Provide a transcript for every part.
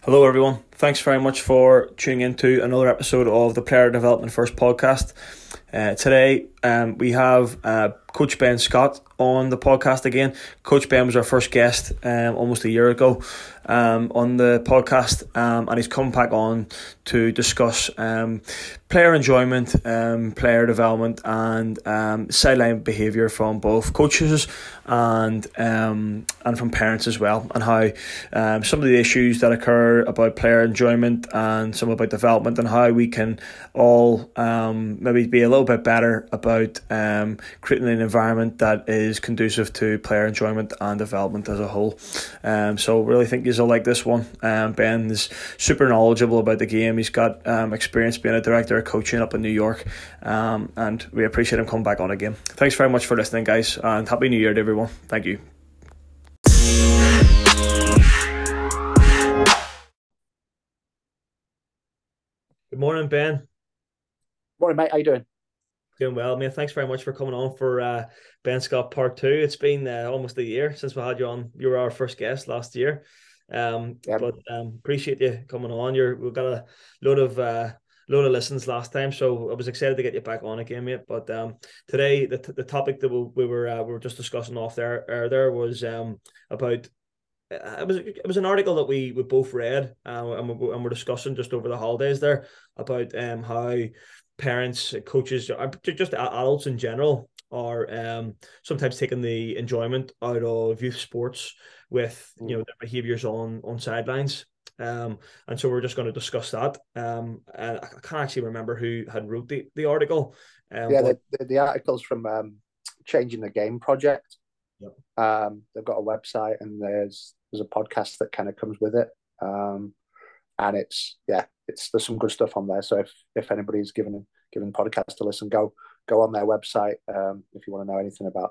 Hello, everyone. Thanks very much for tuning into another episode of the Player Development First podcast. Today, we have Coach Ben Scott on the podcast again. Coach Ben was our first guest almost a year ago on the podcast, and he's come back on to discuss player enjoyment, player development, and sideline behaviour from both coaches and from parents as well, and how some of the issues that occur about player enjoyment and some about development, and how we can all maybe be a little bit better about creating an environment that is conducive to player enjoyment and development as a whole. So really think you'll like this one. Ben is super knowledgeable about the game. He's got experience being a director of coaching up in New York, and we appreciate him coming back on again. Thanks very much for listening, guys, and Happy New Year to everyone. Thank you. Good morning, Ben. Morning, mate. How you doing? Doing well, mate. Thanks very much for coming on for Ben Scott Part 2. It's been almost a year since we had you on. You were our first guest last year. Yeah. But appreciate you coming on. We've got a load of listens last time, so I was excited to get you back on again, mate. But today the topic that we were just discussing off there was about it was an article that we both read, and we're discussing just over the holidays there about how parents, coaches, just adults in general are sometimes taking the enjoyment out of youth sports with their behaviours on sidelines. And so we're just going to discuss that. And I can't actually remember who had wrote the article. Yeah, But the article's from Changing the Game Project. Yep. They've got a website and there's a podcast that kind of comes with it. And there's some good stuff on there. So if anybody's given podcast to listen, go on their website if you want to know anything about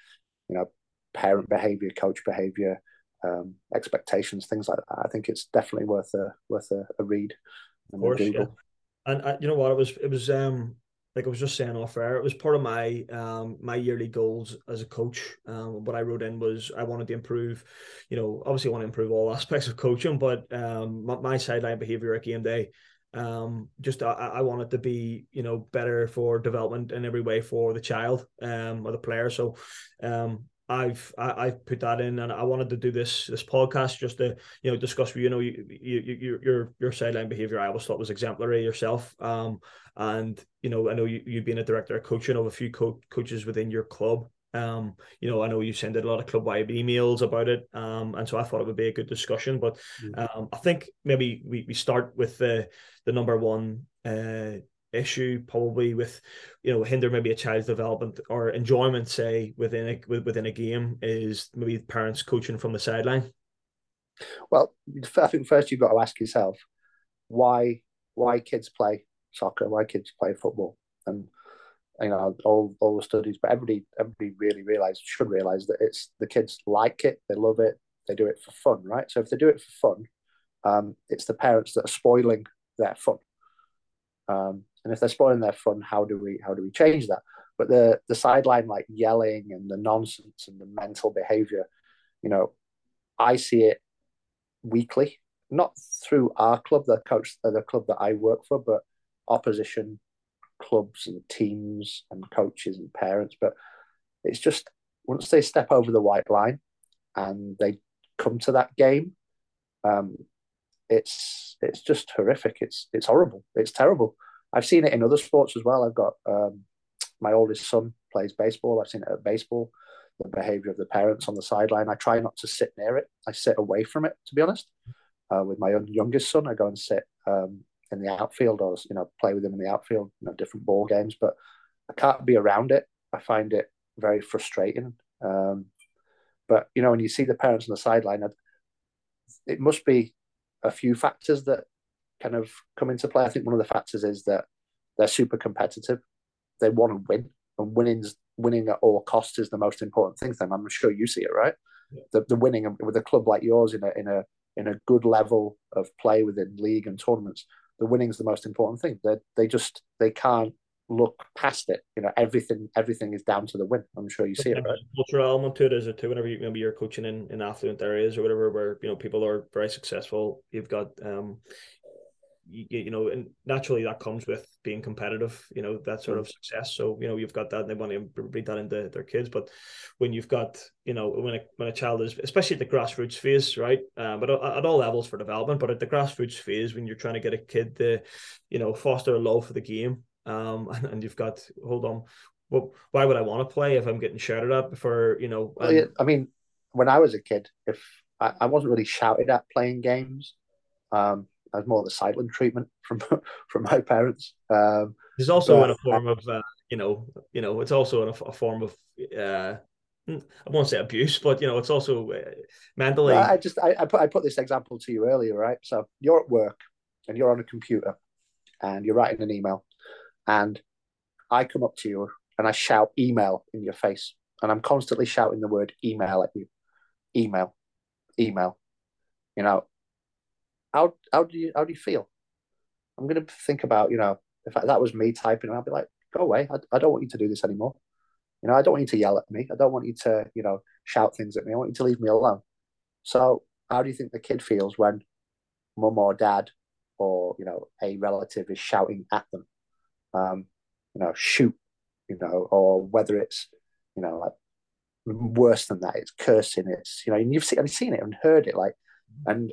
parent behavior, coach behavior, expectations, things like that. I think it's definitely worth a read Of and a course, yeah. Google. And you know what? It was like I was just saying off air. It was part of my my yearly goals as a coach. What I wrote in was I wanted to improve. Obviously I want to improve all aspects of coaching, but my sideline behavior at game day. Just I want it to be better for development in every way for the child or the player. So I've put that in, and I wanted to do this podcast just to discuss your sideline behavior. I always thought was exemplary yourself. And I know you being a director of coaching of a few coaches within your club. I know you send a lot of club-wide emails about it. And so I thought it would be a good discussion. But I think maybe we start with the number one issue, probably with hinder maybe a child's development or enjoyment, say within a game, is maybe parents coaching from the sideline. Well, I think first you've got to ask yourself why kids play soccer, why kids play football, and all the studies, but everybody really should realize that it's the kids like it, they love it, they do it for fun, right? So if they do it for fun, it's the parents that are spoiling their fun. And if they're spoiling their fun, how do we change that? But the sideline, like yelling and the nonsense and the mental behavior, I see it weekly, not through our club, the club that I work for, but opposition clubs and teams and coaches and parents. But it's just once they step over the white line and they come to that game, it's just horrific. It's horrible. It's terrible. I've seen it in other sports as well. I've got my oldest son plays baseball. I've seen it at baseball. The behavior of the parents on the sideline. I try not to sit near it. I sit away from it, to be honest. With my youngest son, I go and sit in the outfield, or play with him in the outfield, different ball games. But I can't be around it. I find it very frustrating. But when you see the parents on the sideline, it must be a few factors that kind of come into play. I think one of the factors is that they're super competitive. They want to win, and winning at all costs is the most important thing. Then I'm sure you see it, right? Yeah. The winning with a club like yours in a good level of play within league and tournaments, the winning is the most important thing. They can't look past it. Everything is down to the win. I'm sure you see it, Sometimes right? there's a cultural element to it, is it too? Whenever maybe you're coaching in affluent areas or whatever, where people are very successful, you've got and naturally that comes with being competitive, that sort Mm. of success. So, you've got that and they want to breed that into their kids. But when you've got, when a child is, especially at the grassroots phase, right? But at all levels for development, but at the grassroots phase, when you're trying to get a kid to, foster a love for the game, and you've got, hold on, well, why would I want to play if I'm getting shouted at for, Well, yeah, and I mean, when I was a kid, if I wasn't really shouted at playing games, I was more the silent treatment from from my parents. there's also in But a form of, it's also in a form of, I won't say abuse, but it's also no, mentally. I put this example to you earlier, right? So you're at work and you're on a computer and you're writing an email, and I come up to you and I shout email in your face, and I'm constantly shouting the word email at you, email, email. You know, how do you feel? I'm gonna think about, if that was me typing, I'd be like, go away. I don't want you to do this anymore. I don't want you to yell at me. I don't want you to, shout things at me. I want you to leave me alone. So how do you think the kid feels when mum or dad or, a relative is shouting at them? Shoot, or whether it's, like worse than that, it's cursing, it's, and I've seen it and heard it, like, and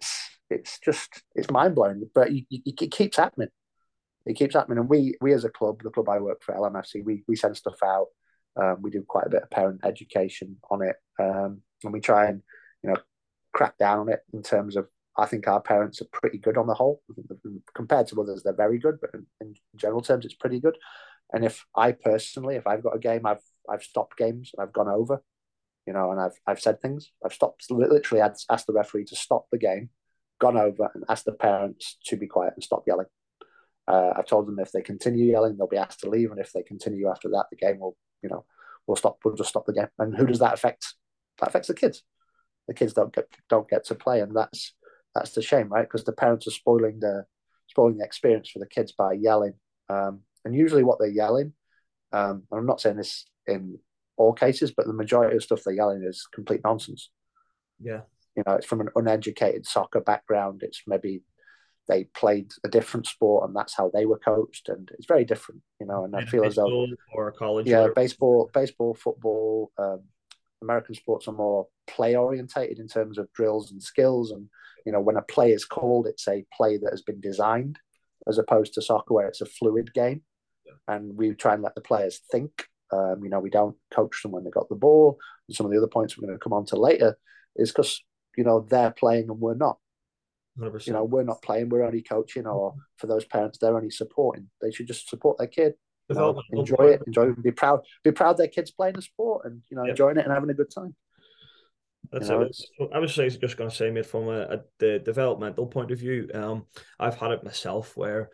it's mind blowing, but it keeps happening. It keeps happening, and we as a club, the club I work for, LMFC, we send stuff out. We do quite a bit of parent education on it, and we try and you know crack down on it in terms of. I think our parents are pretty good on the whole. Compared to others, they're very good, but in general terms, it's pretty good. And if I've got a game, I've stopped games and I've gone over, and I've said things. I've stopped, literally asked the referee to stop the game, gone over and asked the parents to be quiet and stop yelling. I've told them if they continue yelling, they'll be asked to leave, and if they continue after that, the game will, we'll stop. We'll just stop the game. And who does that affect? That affects the kids. The kids don't get to play, and that's the shame, right? Because the parents are spoiling the experience for the kids by yelling. And usually, what they're yelling, and I'm not saying this in all cases, but the majority of stuff they're yelling is complete nonsense. Yeah. It's from an uneducated soccer background. It's maybe they played a different sport and that's how they were coached, and it's very different. And I In feel high as though, school or college or yeah, whatever. baseball, football, American sports are more play orientated in terms of drills and skills, and when a play is called, it's a play that has been designed, as opposed to soccer where it's a fluid game, and we try and let the players think. We don't coach them when they got the ball. And some of the other points we're going to come on to later is because they're playing and we're not. 100%. We're not playing, we're only coaching, or for those parents, they're only supporting. They should just support their kid, Developmental enjoy point. it, be proud their kids playing a sport and, Yeah. enjoying it and having a good time. That's it. It's, I was just going to say, mate, from the developmental point of view, I've had it myself where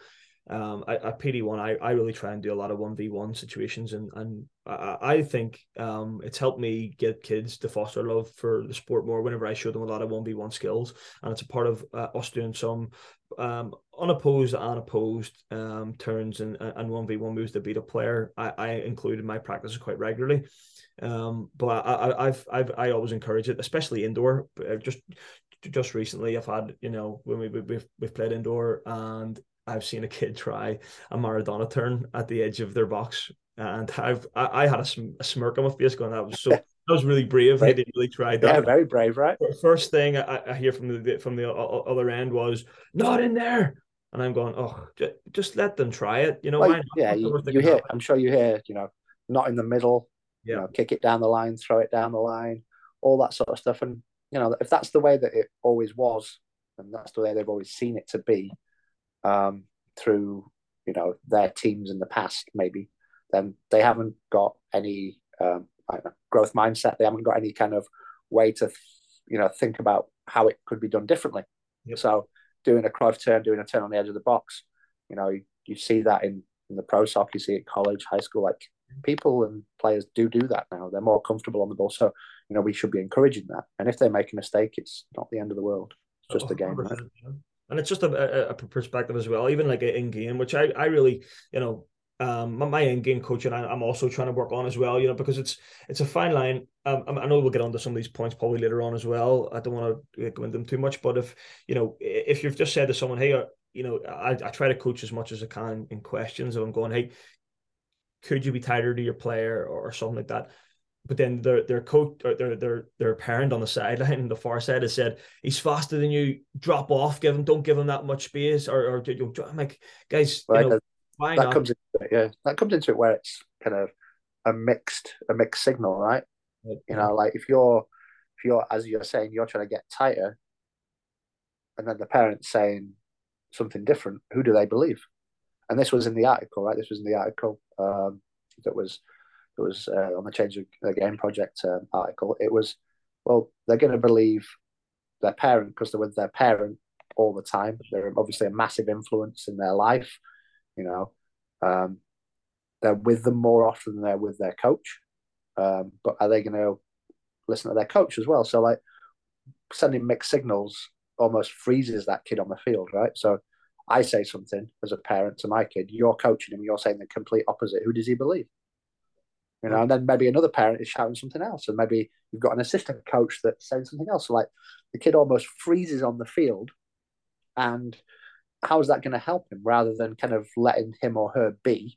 at PD1, I really try and do a lot of 1v1 situations, and I think it's helped me get kids to foster love for the sport more whenever I show them a lot of 1v1 skills, and it's a part of us doing some unopposed and opposed turns and 1v1 moves to beat a player. I include in my practices quite regularly. But I always encourage it, especially indoor. Just recently, I've had when we've played indoor, and I've seen a kid try a Maradona turn at the edge of their box, and I had a smirk on my face going, that was really brave. He right. didn't really try Yeah, that. very brave, right? First thing I hear from the other end was not in there, and I'm going, oh, just let them try it. Why Like, not? yeah, What's the worst that you can hear, happen? I'm sure you hear, not in the middle, Yeah, kick it down the line, throw it down the line, all that sort of stuff. And, if that's the way that it always was, and that's the way they've always seen it to be, through their teams in the past, maybe, then they haven't got any growth mindset. They haven't got any kind of way to think about how it could be done differently. yep. So doing a Cruyff turn, doing a turn on the edge of the box, you see that in the pro soccer, you see it college, high school, like people and players do that now. They're more comfortable on the ball, so we should be encouraging that. And if they make a mistake, it's not the end of the world. It's just a game, right? 100%, yeah. And it's just a perspective as well, even like in game, which I really, my in-game coaching I'm also trying to work on as well, because it's a fine line. I know we'll get onto some of these points probably later on as well. I don't want to go into them too much, but if you've just said to someone, hey, I try to coach as much as I can in questions, and I'm going, hey, could you be tighter to your player or something like that? But then their coach or their parent on the sideline, the far side, has said he's faster than you. Drop off, don't give him that much space, or I'm like, guys, Right? why That not? comes into it, yeah. That comes into it where it's kind of a mixed signal, right? Yeah. Like if you're as you're saying, you're trying to get tighter, and then the parent's saying something different, who do they believe? And this was in the article, right? This was in the article that was on the Change the Game project article. It was, well, they're going to believe their parent because they're with their parent all the time. They're obviously a massive influence in their life. You know, um, they're with them more often than they're with their coach. But are they going to listen to their coach as well? So like sending mixed signals almost freezes that kid on the field, right? So I say something as a parent to my kid, you're coaching him, you're saying the complete opposite. Who does he believe? And then maybe another parent is shouting something else, and maybe you've got an assistant coach that's saying something else. So like the kid almost freezes on the field, and how is that going to help him rather than kind of letting him or her be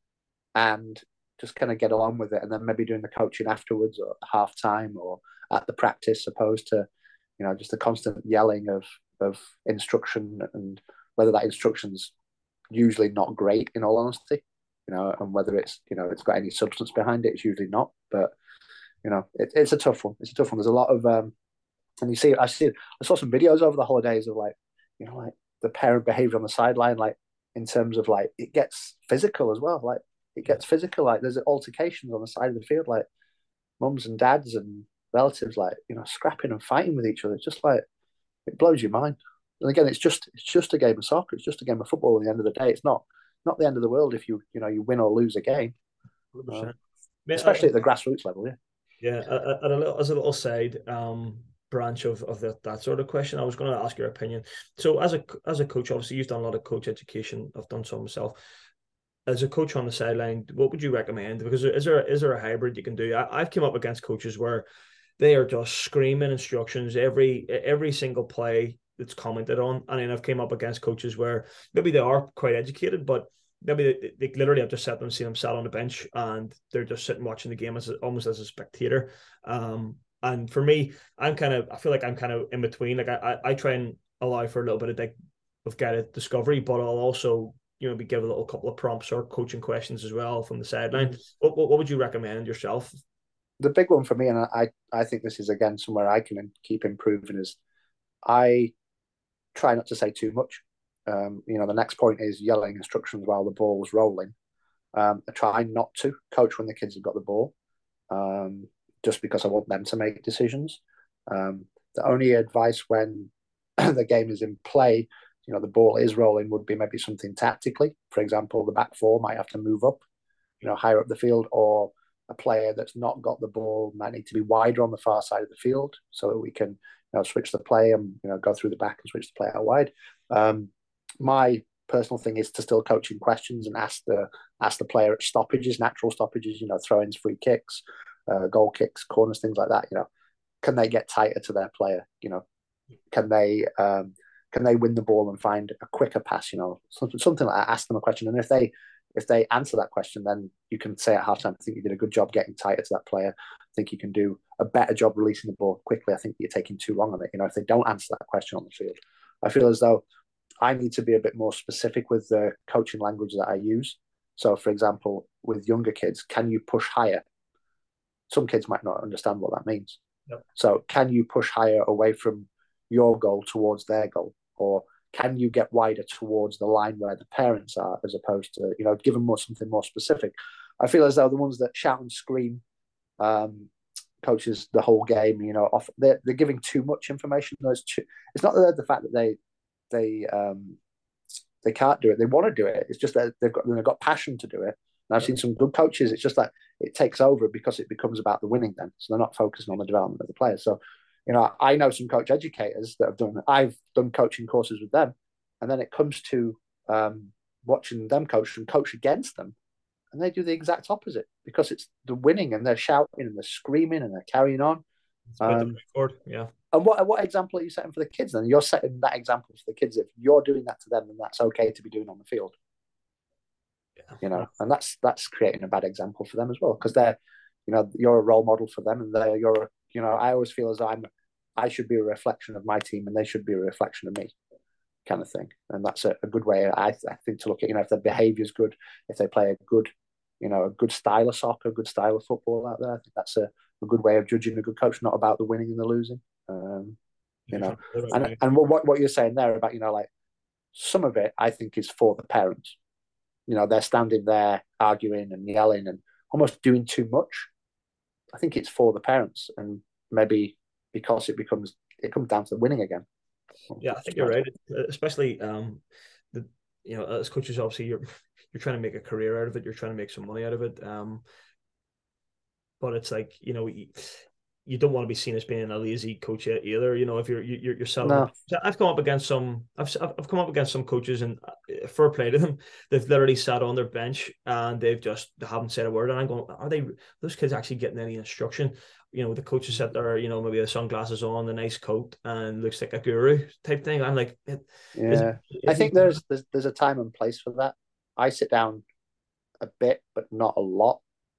and just kind of get along with it, and then maybe doing the coaching afterwards or at half time or at the practice, opposed to just a constant yelling of instruction, and whether that instruction's usually not great in all honesty, and whether it's got any substance behind it, it's usually not. But it's a tough one. It's a tough one. There's a lot of and I saw some videos over the holidays of like the parent behavior on the sideline, like in terms of like it gets physical as well. Like it gets physical. Like there's altercations on the side of the field, like mums and dads and relatives, like scrapping and fighting with each other. It's just like it blows your mind. And again, it's just a game of soccer. It's just a game of football. At the end of the day, it's not the end of the world if you win or lose a game, 100%. especially at the grassroots level. Yeah. Yeah, as a little side branch of that sort of question, I was going to ask your opinion. So as a coach, obviously you've done a lot of coach education. I've done some myself. As a coach on the sideline, what would you recommend? Because is there a hybrid you can do? I've come up against coaches where they are just screaming instructions every single play that's commented on, and then I've came up against coaches where maybe they are quite educated, but maybe they literally have just sat and seen them sat on the bench and they're just sitting watching the game almost as a spectator. And for me, I feel like I'm kind of in between. Like I try and allow for a little bit of guided discovery, but I'll also be give a little couple of prompts or coaching questions as well from the sideline. Mm-hmm. What would you recommend yourself? The big one for me, and I think this is again somewhere I can keep improving, is I try not to say too much. The next point is yelling instructions while the ball's rolling. I try not to coach when the kids have got the ball, just because I want them to make decisions. The only advice when the game is in play, the ball is rolling, would be maybe something tactically. For example, the back four might have to move up, higher up the field, or a player that's not got the ball might need to be wider on the far side of the field so that we can switch the play and go through the back and switch the play out wide. My personal thing is to still coaching questions and ask the player at stoppages, natural stoppages, throw-ins, free kicks, goal kicks, corners, things like that. Can they get tighter to their player? Can they win the ball and find a quicker pass? Something like that. Ask them a question, and if they answer that question, then you can say at halftime, I think you did a good job getting tighter to that player. I think you can do a better job releasing the ball quickly. I think you're taking too long on it. If they don't answer that question on the field, I feel as though I need to be a bit more specific with the coaching language that I use. So, for example, with younger kids, can you push higher? Some kids might not understand what that means. Yep. So, can you push higher away from your goal towards their goal? Or can you get wider towards the line where the parents are, as opposed to, give them something more specific? I feel as though the ones that shout and scream coaches the whole game, they're giving too much information. It's not the fact that they can't do it. They want to do it. It's just that they've got passion to do it. And I've seen some good coaches. It's just that it takes over because it becomes about the winning then. So they're not focusing on the development of the players. So, I know some coach educators that I've done coaching courses with them. And then it comes to watching them coach and coach against them. and they do the exact opposite because it's the winning, and they're shouting and they're screaming and they're carrying on. It's about the record, yeah. And what example are you setting for the kids then? You're setting that example for the kids. If you're doing that to them, then that's okay to be doing on the field. Yeah. And that's creating a bad example for them as well, because they're, you're a role model for them, and I always feel as though I should be a reflection of my team, and they should be a reflection of me, kind of thing. And that's a good way, I think, to look at, if their behaviour is good, if they play a good style of soccer, a good style of football out there. I think that's a good way of judging a good coach, not about the winning and the losing. And what you're saying there about, like, some of it I think is for the parents. They're standing there arguing and yelling and almost doing too much. I think it's for the parents, and maybe because it comes down to winning again. Yeah, I think you're right. Especially as coaches, obviously you're trying to make a career out of it. You're trying to make some money out of it. But it's like, you don't want to be seen as being a lazy coach either. If you're selling. No. I've come up against some coaches, and fair play to them. They've literally sat on their bench and they haven't said a word. And I'm going, are those kids actually getting any instruction? The coaches sit there, maybe the sunglasses on, the nice coat, and looks like a guru type thing. I'm like, I think there's a time and place for that. I sit down a bit, but not a lot.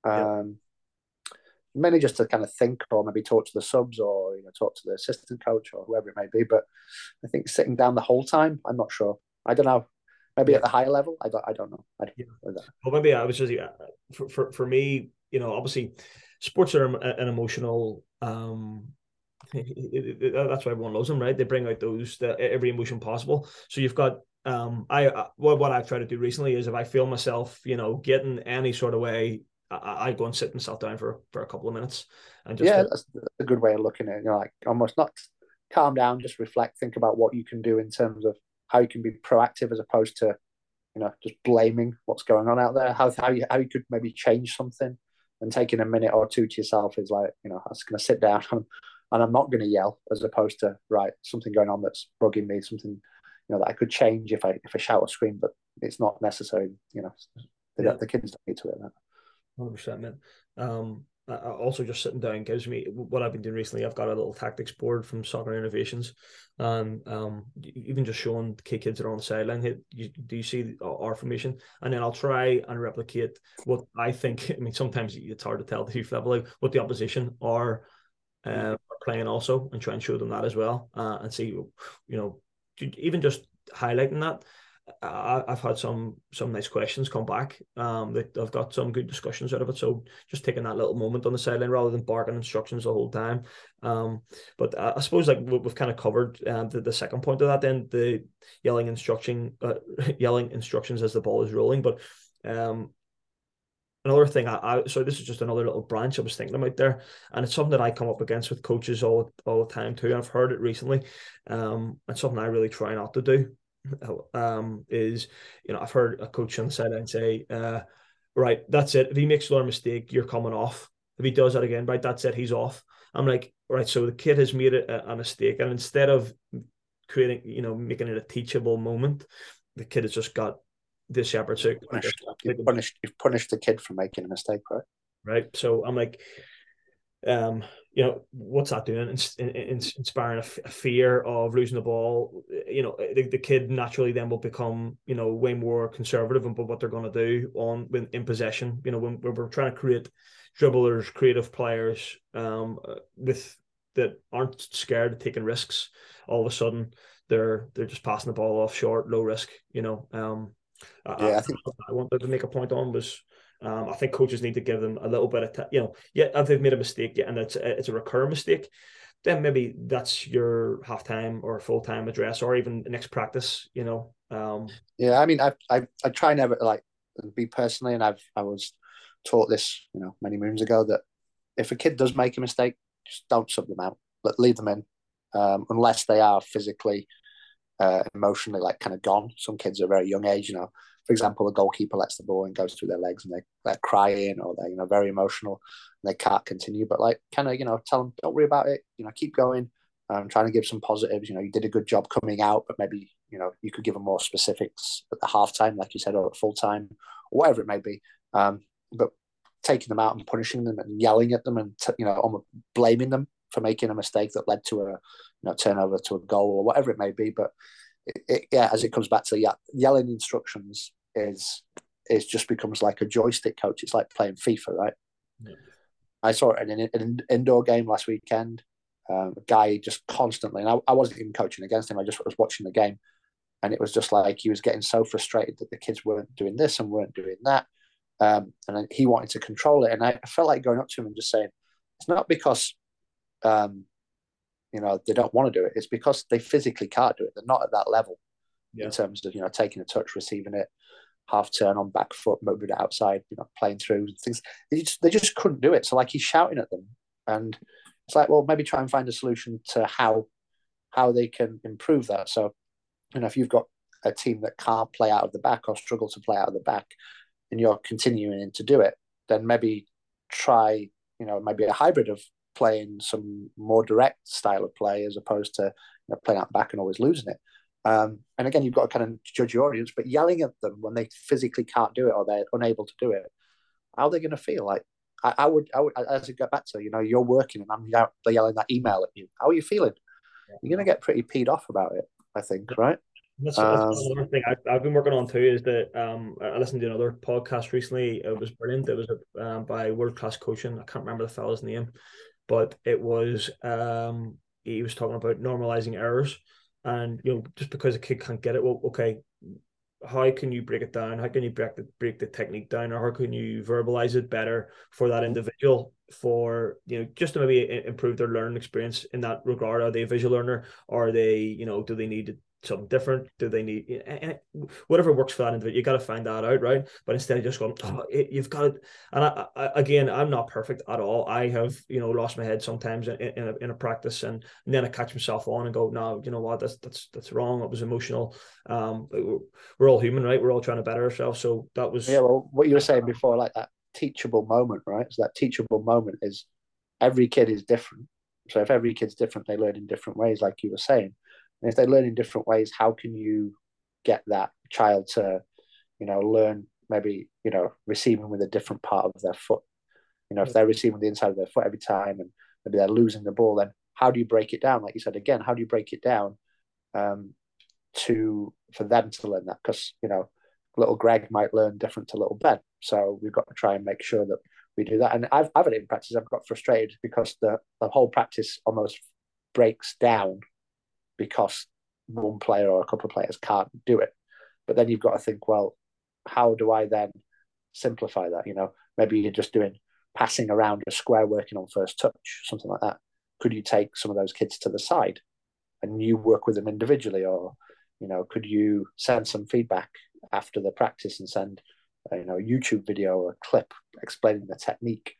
Mainly just to kind of think, or maybe talk to the subs, or talk to the assistant coach, or whoever it may be. But I think sitting down the whole time, I'm not sure. I don't know. Maybe at the higher level, I don't know. Well, maybe I was just for me, obviously, sports are an emotional. That's why everyone loves them, right? They bring out every emotion possible. So you've got what I've tried to do recently is, if I feel myself, getting any sort of way, I go and sit myself down for a couple of minutes and just that's a good way of looking at it. Like, almost not calm down, just reflect, think about what you can do in terms of how you can be proactive, as opposed to just blaming what's going on out there. How you could maybe change something, and taking a minute or two to yourself is like, I'm just going to sit down and I'm not going to yell, as opposed to, right, something going on that's bugging me, something that I could change if I shout or scream, but it's not necessary. The kids don't need to hear that. 100%, man. Also, just sitting down gives me what I've been doing recently. I've got a little tactics board from Soccer Innovations, and even just showing the kids that are on the sideline, do you see our formation? And then I'll try and replicate what I think. I mean, sometimes it's hard to tell the youth level, like, what the opposition are playing also, and try and show them that as well, and see, even just highlighting that. I've had some nice questions come back. I've got some good discussions out of it. So just taking that little moment on the sideline rather than barking instructions the whole time. But I suppose, like, we've kind of covered the second point of that, then the yelling instructions as the ball is rolling. But another thing, so this is just another little branch I was thinking about there, and it's something that I come up against with coaches all the time too. I've heard it recently, and something I really try not to do. Is, I've heard a coach on the sideline say, right, that's it. If he makes another mistake, you're coming off. If he does that again, right, that's it, he's off. I'm like, right, so the kid has made a mistake, and instead of creating, making it a teachable moment, the kid has just got this shepherd. So you've punished the kid for making a mistake, right? Right. So I'm like, what's that doing? Inspiring a fear of losing the ball. The kid naturally then will become, way more conservative about what they're going to do in possession. When we're trying to create dribblers, creative players, that aren't scared of taking risks, all of a sudden they're just passing the ball off short, low risk. I think I wanted to make a point on was, I think coaches need to give them a little bit of if they've made a mistake, and it's a recurring mistake, then maybe that's your halftime or full-time address, or even next practice. I mean, I try never, like, be personally, and I was taught this many moons ago, that if a kid does make a mistake, just don't sub them out, leave them in, unless they are physically, emotionally, like, kind of gone. Some kids at a very young age, for example, a goalkeeper lets the ball and goes through their legs, and they're crying, or they're very emotional and they can't continue. But, like, kind of tell them, don't worry about it. Keep going. Trying to give some positives. You did a good job coming out, but maybe you could give them more specifics at the halftime, like you said, or at full time, or whatever it may be. But taking them out and punishing them and yelling at them and almost blaming them for making a mistake that led to a turnover to a goal or whatever it may be. But as it comes back to yelling instructions is just becomes like a joystick coach. It's like playing FIFA, right? Yeah. I saw it in an indoor game last weekend. A guy just constantly, and I wasn't even coaching against him. I just was watching the game, and it was just like he was getting so frustrated that the kids weren't doing this and weren't doing that. And he wanted to control it. And I felt like going up to him and just saying, it's not because, they don't want to do it. It's because they physically can't do it. They're not at that level in terms of, taking a touch, receiving it, half turn on back foot, moving it outside, playing through things. They just couldn't do it. So like he's shouting at them. And it's like, well, maybe try and find a solution to how they can improve that. So, if you've got a team that can't play out of the back or struggle to play out of the back, and you're continuing to do it, then maybe try, maybe a hybrid of playing some more direct style of play as opposed to playing out back and always losing it. And again, you've got to kind of judge your audience, but yelling at them when they physically can't do it or they're unable to do it, how are they going to feel? Like I would, as I get back to, you're working and I'm yelling that email at you. How are you feeling? You're going to get pretty peed off about it, I think, right? That's another thing I've been working on too, is that I listened to another podcast recently. It was brilliant. It was by World Class Coaching. I can't remember the fellow's name, but it was he was talking about normalizing errors, and just because a kid can't get it, well, okay, how can you break it down? How can you break the technique down, or how can you verbalize it better for that individual, for just to maybe improve their learning experience in that regard? Are they a visual learner? Or are they do they need something different? Do they need whatever works for that individual? You got to find that out, right? But instead of just going, you've got it. And again, I'm not perfect at all. I have lost my head sometimes in a practice, and then I catch myself on and go, no, you know what, that's wrong. It was emotional. We're all human, right? We're all trying to better ourselves. So that was well, what you were saying before, like that teachable moment, right? So that teachable moment is every kid is different. So if every kid's different, they learn in different ways, like you were saying. And if they learn in different ways, how can you get that child to, learn maybe, receiving with a different part of their foot? If they're receiving the inside of their foot every time and maybe they're losing the ball, then how do you break it down? Like you said, again, how do you break it down for them to learn that? Because, little Greg might learn different to little Ben. So we've got to try and make sure that we do that. And I've had it in practice. I've got frustrated because the whole practice almost breaks down because one player or a couple of players can't do it. But then you've got to think, well, how do I then simplify that? Maybe you're just doing passing around a square, working on first touch, something like that. Could you take some of those kids to the side and you work with them individually? Or, could you send some feedback after the practice and send, a YouTube video or a clip explaining the technique?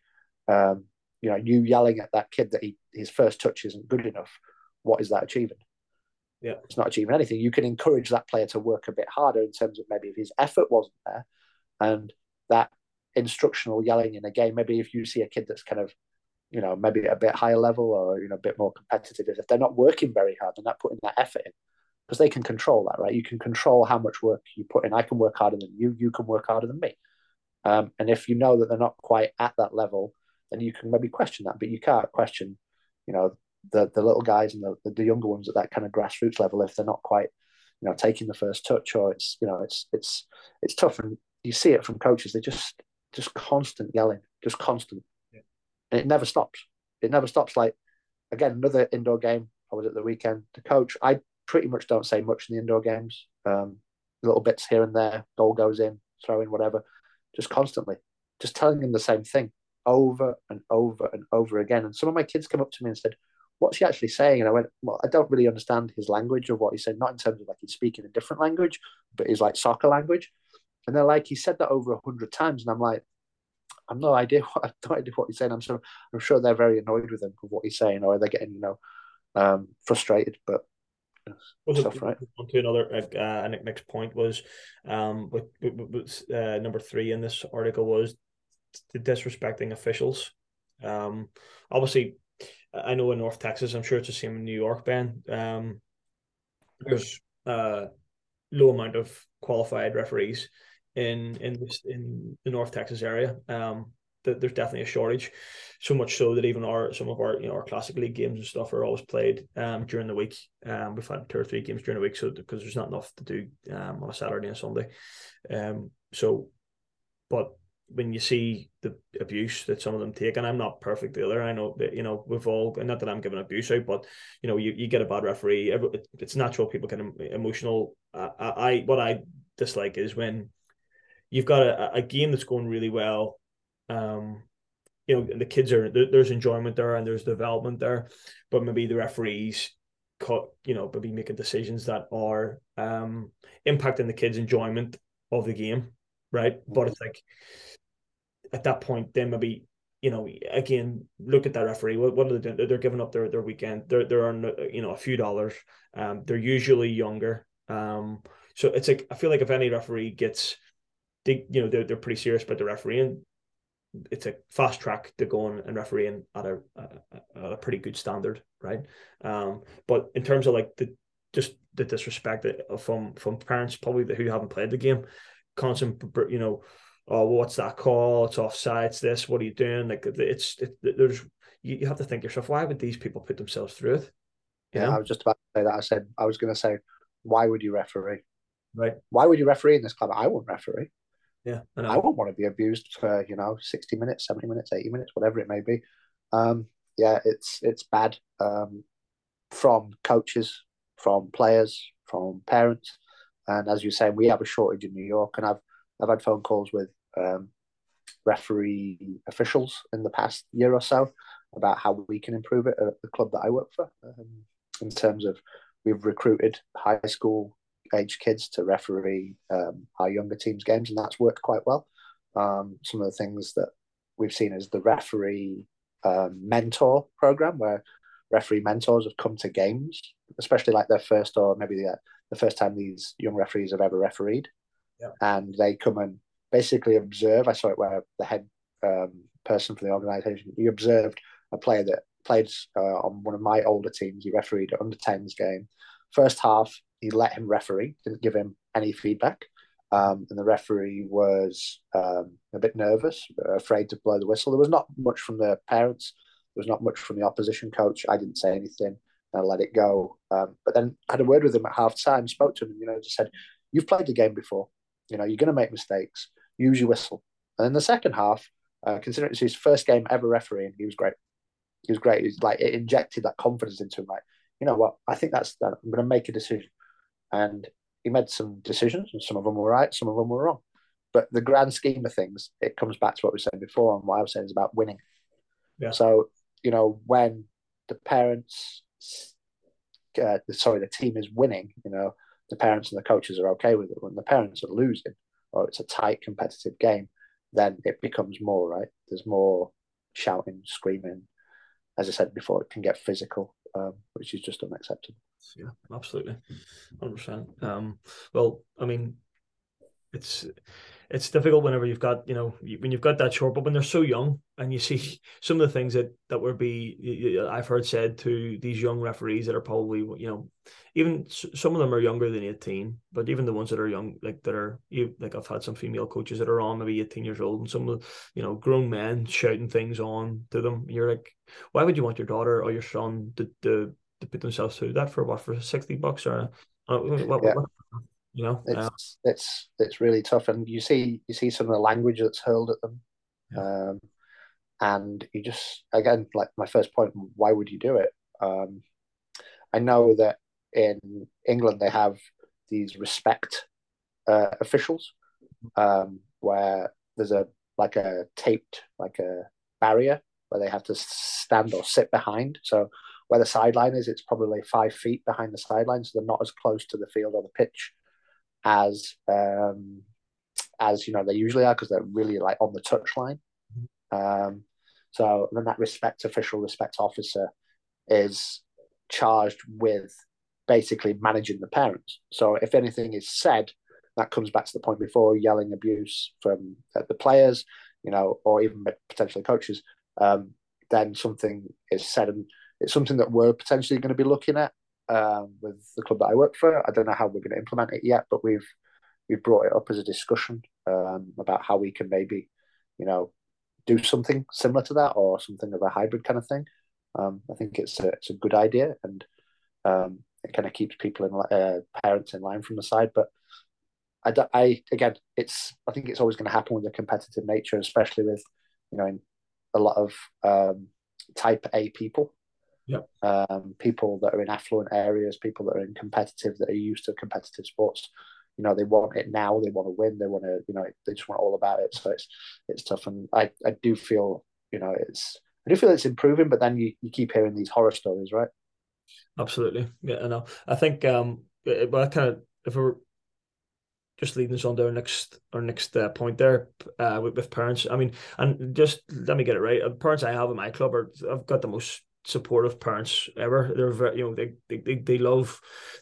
You yelling at that kid that his first touch isn't good enough. What is that achieving? Yeah, it's not achieving anything. You can encourage that player to work a bit harder in terms of maybe if his effort wasn't there, and that instructional yelling in a game. Maybe if you see a kid that's kind of, maybe a bit higher level or a bit more competitive, if they're not working very hard, they're not putting that effort in, because they can control that, right? You can control how much work you put in. I can work harder than you. You can work harder than me. And if you know that they're not quite at that level, then you can maybe question that, but you can't question, the little guys and the younger ones at that kind of grassroots level if they're not quite, taking the first touch, or it's tough. And you see it from coaches; they just constant yelling, just constant, and it never stops. It never stops. Like again, another indoor game. I was at the weekend. The coach, I pretty much don't say much in the indoor games. Little bits here and there, goal goes in, throw in, whatever. Just constantly, just telling them the same thing over and over and over again. And some of my kids come up to me and said, what's he actually saying? And I went, well, I don't really understand his language of what he said, not in terms of like he's speaking a different language, but he's like soccer language. And they're like, he said that over 100 times. And I'm like, I've no idea what he's saying. I'm sure they're very annoyed with him for what he's saying, or they're getting, frustrated. But tough, right? On to another next point was with number 3 in this article was the disrespecting officials. Obviously, I know in North Texas, I'm sure it's the same in New York, Ben. There's low amount of qualified referees in the North Texas area. There's definitely a shortage, so much so that even some of our our classic league games and stuff are always played during the week. We've had 2 or 3 games during the week, so because there's not enough to do on a Saturday and Sunday. So, but when you see the abuse that some of them take, and I'm not perfect either. I know that we've all, not that I'm giving abuse out, but you get a bad referee. It's natural people get emotional. What I dislike is when you've got a game that's going really well. The kids there's enjoyment there and there's development there, but maybe the referees maybe making decisions that are impacting the kids' enjoyment of the game, right? But it's like at that point, then maybe again, look at that referee. What are they doing? They're giving up their weekend. They're on a few dollars. They're usually younger. So it's like I feel like if any referee gets, they're pretty serious about the refereeing. It's a fast track to going and refereeing at a pretty good standard, right? But in terms of like the disrespect from parents probably who haven't played the game, constant, oh, what's that call? It's offside. It's this. What are you doing? Like there's you have to think yourself, why would these people put themselves through it? Yeah, I was just about to say that. I was going to say, why would you referee? Right. Why would you referee in this club? I wouldn't referee. Yeah, I wouldn't want to be abused for 60 minutes, 70 minutes, 80 minutes, whatever it may be. Yeah, it's bad from coaches, from players, from parents, and as you say, we have a shortage in New York, and I've had phone calls with referee officials in the past year or so about how we can improve it at the club that I work for. In terms of, we've recruited high school age kids to referee our younger teams' games, and that's worked quite well. Some of the things that we've seen is the referee mentor program, where referee mentors have come to games, especially like their first or maybe the first time these young referees have ever refereed. Yeah. And they come and basically observe. I saw it where the head person for the organisation, he observed a player that played on one of my older teams. He refereed an under-10s game. First half, he let him referee, didn't give him any feedback. And the referee was a bit nervous, afraid to blow the whistle. There was not much from the parents. There was not much from the opposition coach. I didn't say anything. I let it go. But then I had a word with him at half time, spoke to him, just said, you've played the game before. You're going to make mistakes. Use your whistle. And in the second half, considering it's his first game ever refereeing, he was great. He was great. It injected that confidence into him. Like, you know what? I think that's that. I'm going to make a decision. And he made some decisions, and some of them were right, some of them were wrong. But the grand scheme of things, it comes back to what we said before, and what I was saying is about winning. Yeah. So, when the parents, the team is winning, the parents and the coaches are okay with it. When the parents are losing, or it's a tight competitive game, then it becomes more, right? There's more shouting, screaming. As I said before, it can get physical, which is just unacceptable. Yeah, absolutely, 100%. Well, I mean, it's difficult whenever you've got when you've got that short, but when they're so young and you see some of the things that I've heard said to these young referees that are probably even some of them are younger than 18, but even the ones that are young, like I've had some female coaches that are on maybe 18 years old, and some of the grown men shouting things on to them. You're like, why would you want your daughter or your son to put themselves through that for $60 or what? It's really tough, and you see some of the language that's hurled at them. Yeah. And you just, again, like my first point, why would you do it? I know that in England they have these respect officials, where there's a taped barrier where they have to stand or sit behind. So where the sideline is, it's probably 5 feet behind the sideline, so they're not as close to the field or the pitch as they usually are, because they're really like on the touchline. So then that respect officer is charged with basically managing the parents. So if anything is said, that comes back to the point before, yelling abuse from the players, or even potentially coaches, then something is said, and it's something that we're potentially going to be looking at with the club that I work for. I don't know how we're going to implement it yet, but we've brought it up as a discussion about how we can maybe, do something similar to that or something of a hybrid kind of thing. I think it's a good idea, and it kind of keeps people parents in line from the side. But again, I think it's always going to happen with the competitive nature, especially with in a lot of type A people. Yep. People that are in affluent areas, people that are in competitive, that are used to competitive sports. They want it now. They want to win. They want to, they just want all about it. So it's tough, and I do feel, it's improving. But then you keep hearing these horror stories, right? Absolutely, yeah. I know. I think well, kind of, if we're just leading us on to our next point there, with parents. I mean, and just let me get it right. Parents I have in my club I've got the most supportive parents ever. They're very, they love,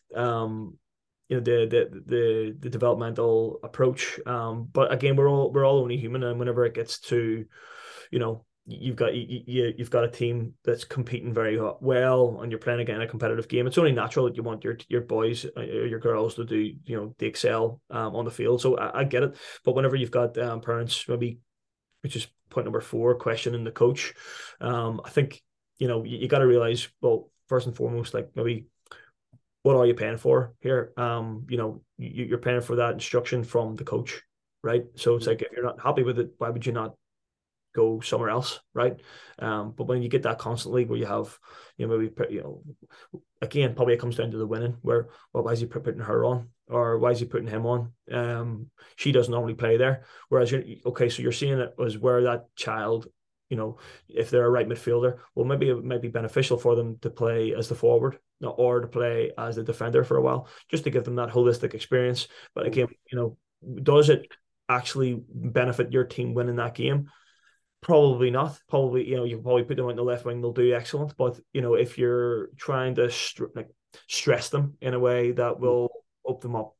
the developmental approach. But again, we're all only human, and whenever it gets to, you've got a team that's competing very well, and you're playing again a competitive game. It's only natural that you want your boys, your girls to do, they excel on the field. So I get it. But whenever you've got parents, maybe, which is point number 4, questioning the coach, I think you got to realize, well, first and foremost, like, maybe, what are you paying for here? You're paying for that instruction from the coach, right? So it's like, if you're not happy with it, why would you not go somewhere else, right? But when you get that constantly, where you have, maybe, again, probably it comes down to the winning, where, well, why is he putting her on, or why is he putting him on? She doesn't normally play there. Whereas so you're seeing it as where that child, if they're a right midfielder, well, maybe it might be beneficial for them to play as the forward, or to play as the defender for a while, just to give them that holistic experience. But again, does it actually benefit your team winning that game? Probably not. Probably, you can probably put them on the left wing, they'll do excellent. But if you're trying to stress them in a way that will open them up,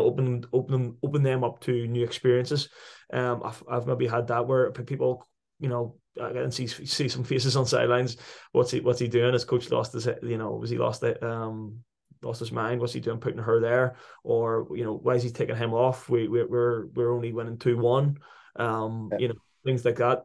open them up to new experiences. I've maybe had that where people, I can see some faces on sidelines. What's he doing? His coach lost his, was he lost his mind? What's he doing putting her there? Or, why is he taking him off? We're only winning 2-1. Things like that.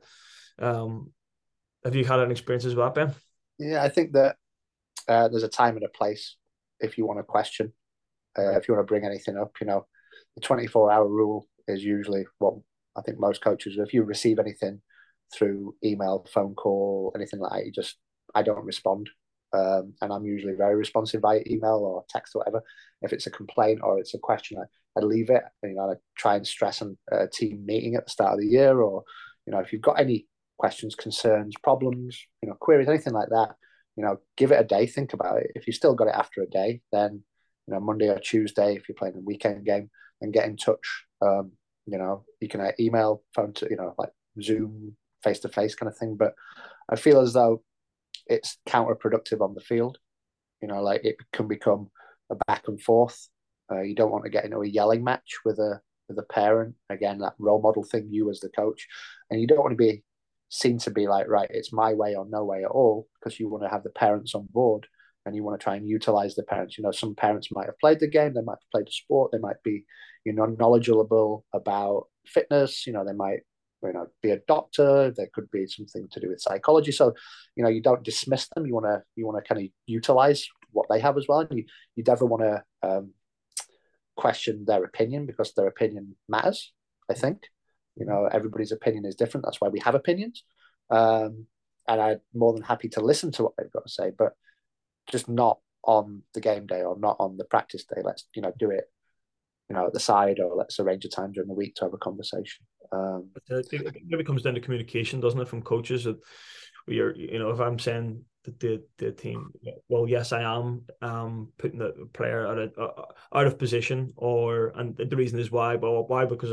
Have you had any experiences with that, Ben? Yeah, I think that there's a time and a place if you want to question, if you want to bring anything up. The 24-hour rule is usually what I think most coaches, if you receive anything through email, phone call, anything like that, I don't respond. And I'm usually very responsive by email or text or whatever. If it's a complaint or it's a question, I leave it. I try and stress on a team meeting at the start of the year, or if you've got any questions, concerns, problems, queries, anything like that, give it a day, think about it. If you still got it after a day, then Monday or Tuesday, if you're playing a weekend game, then get in touch. You can email, phone to, like Zoom, face to face kind of thing. But I feel as though it's counterproductive on the field. Like, it can become a back and forth. You don't want to get into a yelling match with a parent. Again, that role model thing, you as the coach, and you don't want to be seen to be like, right, it's my way or no way at all, because you want to have the parents on board and you want to try and utilize the parents. Some parents might have played the game, they might have played the sport, they might be, knowledgeable about fitness. They might, be a doctor. There could be something to do with psychology. So, you don't dismiss them. You want to kind of utilize what they have as well. And you never want to question their opinion, because their opinion matters, I think. Everybody's opinion is different. That's why we have opinions. And I'm more than happy to listen to what they've got to say, but just not on the game day or not on the practice day. Let's, do it, at the side, or let's arrange a time during the week to have a conversation. It maybe comes down to communication, doesn't it, from coaches? That if I'm saying that the team, well, yes, I am putting the player out of position, and the reason is why. But why? Because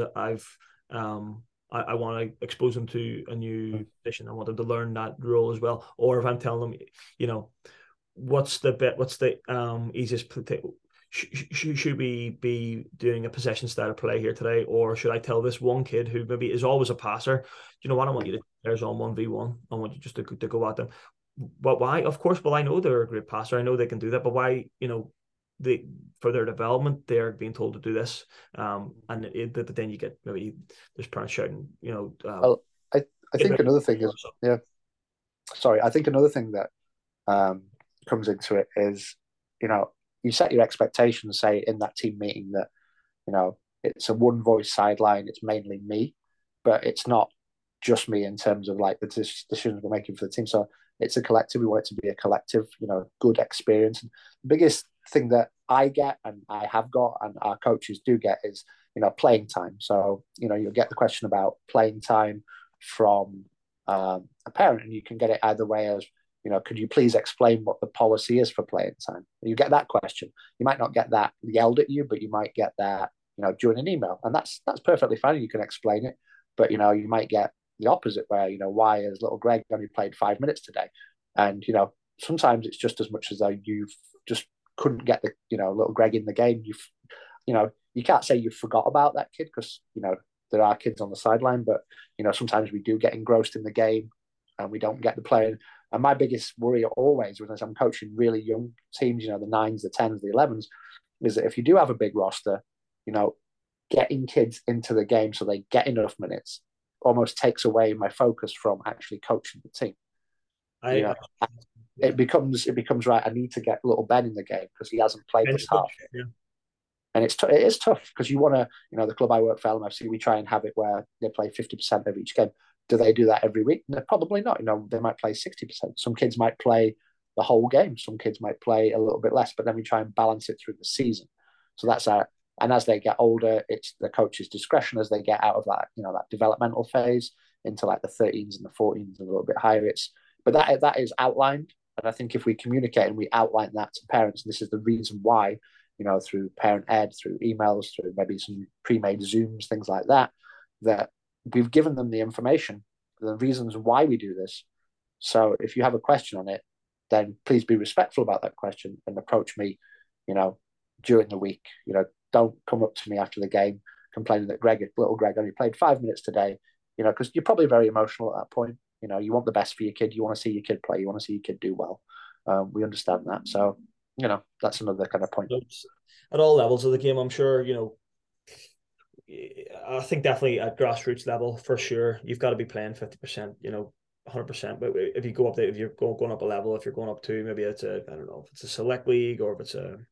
I want to expose them to a new position. I want them to learn that role as well. Or if I'm telling them, what's the easiest. Should we be doing a possession style of play here today, or should I tell this one kid who maybe is always a passer, you know what, I want you to, there's on 1v1, I want you just to go at them. But why? Of course, well, I know they're a great passer, I know they can do that, but why, they for their development they're being told to do this, but then you get maybe there's parents shouting, Well, I think another thing is, yeah, sorry, I think another thing that comes into it is, you set your expectations, say in that team meeting, that it's a one voice sideline, it's mainly me, but it's not just me in terms of like the decisions we're making for the team. So it's a collective. We want it to be a collective, good experience. And the biggest thing that I get and I have got and our coaches do get is, playing time. So, you'll get the question about playing time from a parent, and you can get it either way as, could you please explain what the policy is for playing time? You get that question. You might not get that yelled at you, but you might get that, during an email. And that's perfectly fine. You can explain it. But, you might get the opposite where, why has little Greg only played 5 minutes today? And, sometimes it's just as much as though you've just couldn't get the, little Greg in the game. You can't say you forgot about that kid because, there are kids on the sideline, but, sometimes we do get engrossed in the game and we don't get the player. And my biggest worry always when I'm coaching really young teams, the 9s, the 10s, the 11s, is that if you do have a big roster, getting kids into the game so they get enough minutes almost takes away my focus from actually coaching the team. It becomes right. I need to get little Ben in the game because he hasn't played this half. Yeah. And it is tough because you want to, the club I work for, LMFC, we try and have it where they play 50% of each game. Do they do that every week? No, probably not. They might play 60%. Some kids might play the whole game. Some kids might play a little bit less, but then we try and balance it through the season. So that's our, and as they get older, it's the coach's discretion as they get out of that, that developmental phase into like the 13s and the 14s and a little bit higher. But that is outlined. And I think if we communicate and we outline that to parents, and this is the reason why, through parent ed, through emails, through maybe some pre-made Zooms, things like that, that we've given them the information, the reasons why we do this. So if you have a question on it, then please be respectful about that question and approach me, during the week. Don't come up to me after the game complaining that little Greg only played 5 minutes today, because you're probably very emotional at that point. You want the best for your kid. You want to see your kid play. You want to see your kid do well. We understand that. So, that's another kind of point. At all levels of the game, I'm sure, I think definitely at grassroots level, for sure, you've got to be playing 50%, 100%. But if you go up there, if you're going up a level, if you're going up to maybe it's I don't know if it's a select league or if it's an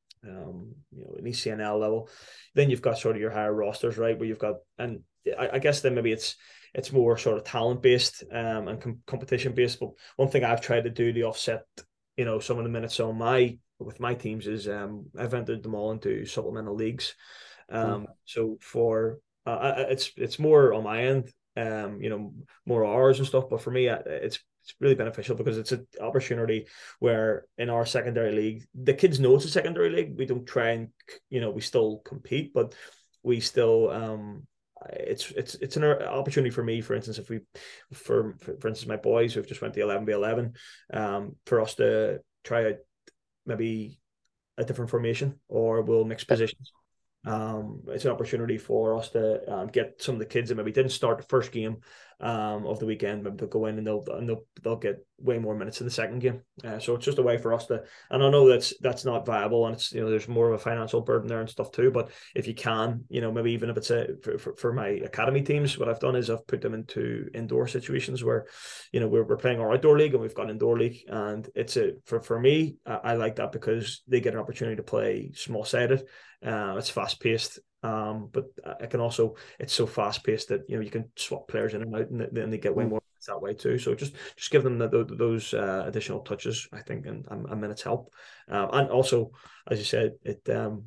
ECNL level, then you've got sort of your higher rosters, right? Where you've got, and I guess then maybe it's more sort of talent based and competition based. But one thing I've tried to do to offset, some of the minutes on with my teams is I've entered them all into supplemental leagues. So for it's more on my end, more hours and stuff. But for me, it's really beneficial because it's an opportunity where in our secondary league, the kids know it's a secondary league. We don't try and we still compete, but we still it's an opportunity for me. For instance, if we for instance my boys who've just went to 11v11, for us to try out maybe a different formation or we'll mix positions. It's an opportunity for us to get some of the kids that maybe didn't start the first game of the weekend. Maybe they'll go in and they'll get way more minutes in the second game. So it's just a way for us to. And I know that's not viable, and it's there's more of a financial burden there and stuff too. But if you can, maybe even if it's for my academy teams, what I've done is I've put them into indoor situations where, we're playing our outdoor league and we've got indoor league, and it's for me. I like that because they get an opportunity to play small sided. It's fast paced, but I can also it's so fast paced that you can swap players in and out, and then they get way more that way too. So just give them those additional touches, I think, and minutes help. And also, as you said, it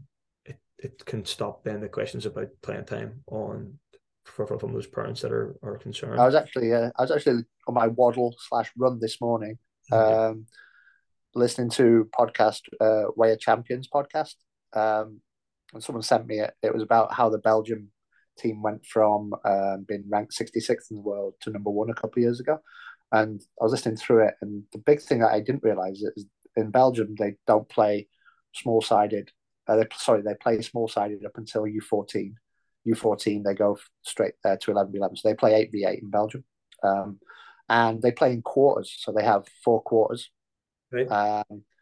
can stop then the questions about playing time from those parents that are concerned. I was actually on my waddle/run this morning, listening to podcast Way of Champions podcast. And someone sent me it. It was about how the Belgium team went from being ranked 66th in the world to number 1 a couple of years ago. And I was listening through it, and the big thing that I didn't realize is in Belgium they don't play small-sided. They play small-sided up until U14. U14 they go straight to 11v11. So they play 8v8 in Belgium, and they play in quarters. So they have 4 quarters. Right.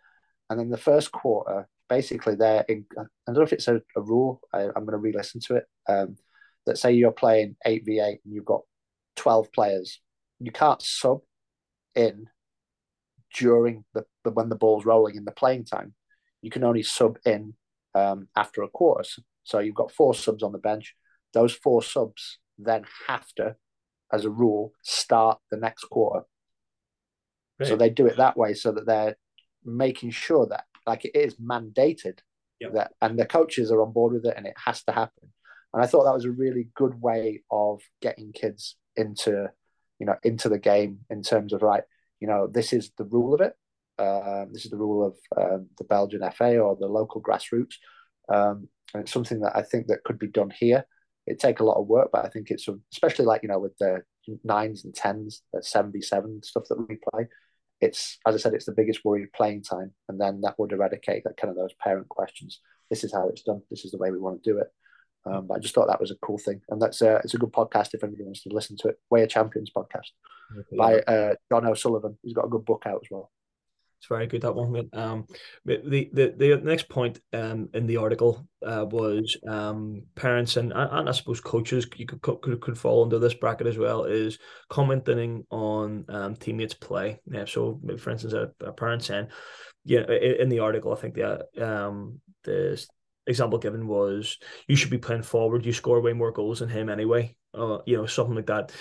And then the first quarter, basically, I don't know if it's a rule. I'm going to re-listen to it. That say you're playing 8v8 and you've got 12 players, you can't sub in during when the ball's rolling in the playing time. You can only sub in after a quarter. So you've got 4 subs on the bench. Those 4 subs then have to, as a rule, start the next quarter. Right. So they do it that way so that they're making sure that, like, it is mandated, that, and the coaches are on board with it, and it has to happen. And I thought that was a really good way of getting kids into the game, in terms of, right, this is the rule of it. This is the rule of the Belgian FA or the local grassroots. And it's something that I think that could be done here. It'd take a lot of work, but I think it's, especially like, with the 9s and 10s, that 7v7 stuff that we play. It's, as I said, it's the biggest worry, playing time. And then that would eradicate that kind of those parent questions. This is how it's done. This is the way we want to do it. But I just thought that was a cool thing. And it's a good podcast if anybody wants to listen to it. Way of Champions podcast by John O'Sullivan. He's got a good book out as well. It's very good, that one. The next point in the article was parents and I suppose coaches, you could fall under this bracket as well, is commenting on teammates' play. Yeah, so maybe, for instance, a parent saying, in the article, I think the example given was, you should be playing forward. You score way more goals than him anyway. Something like that.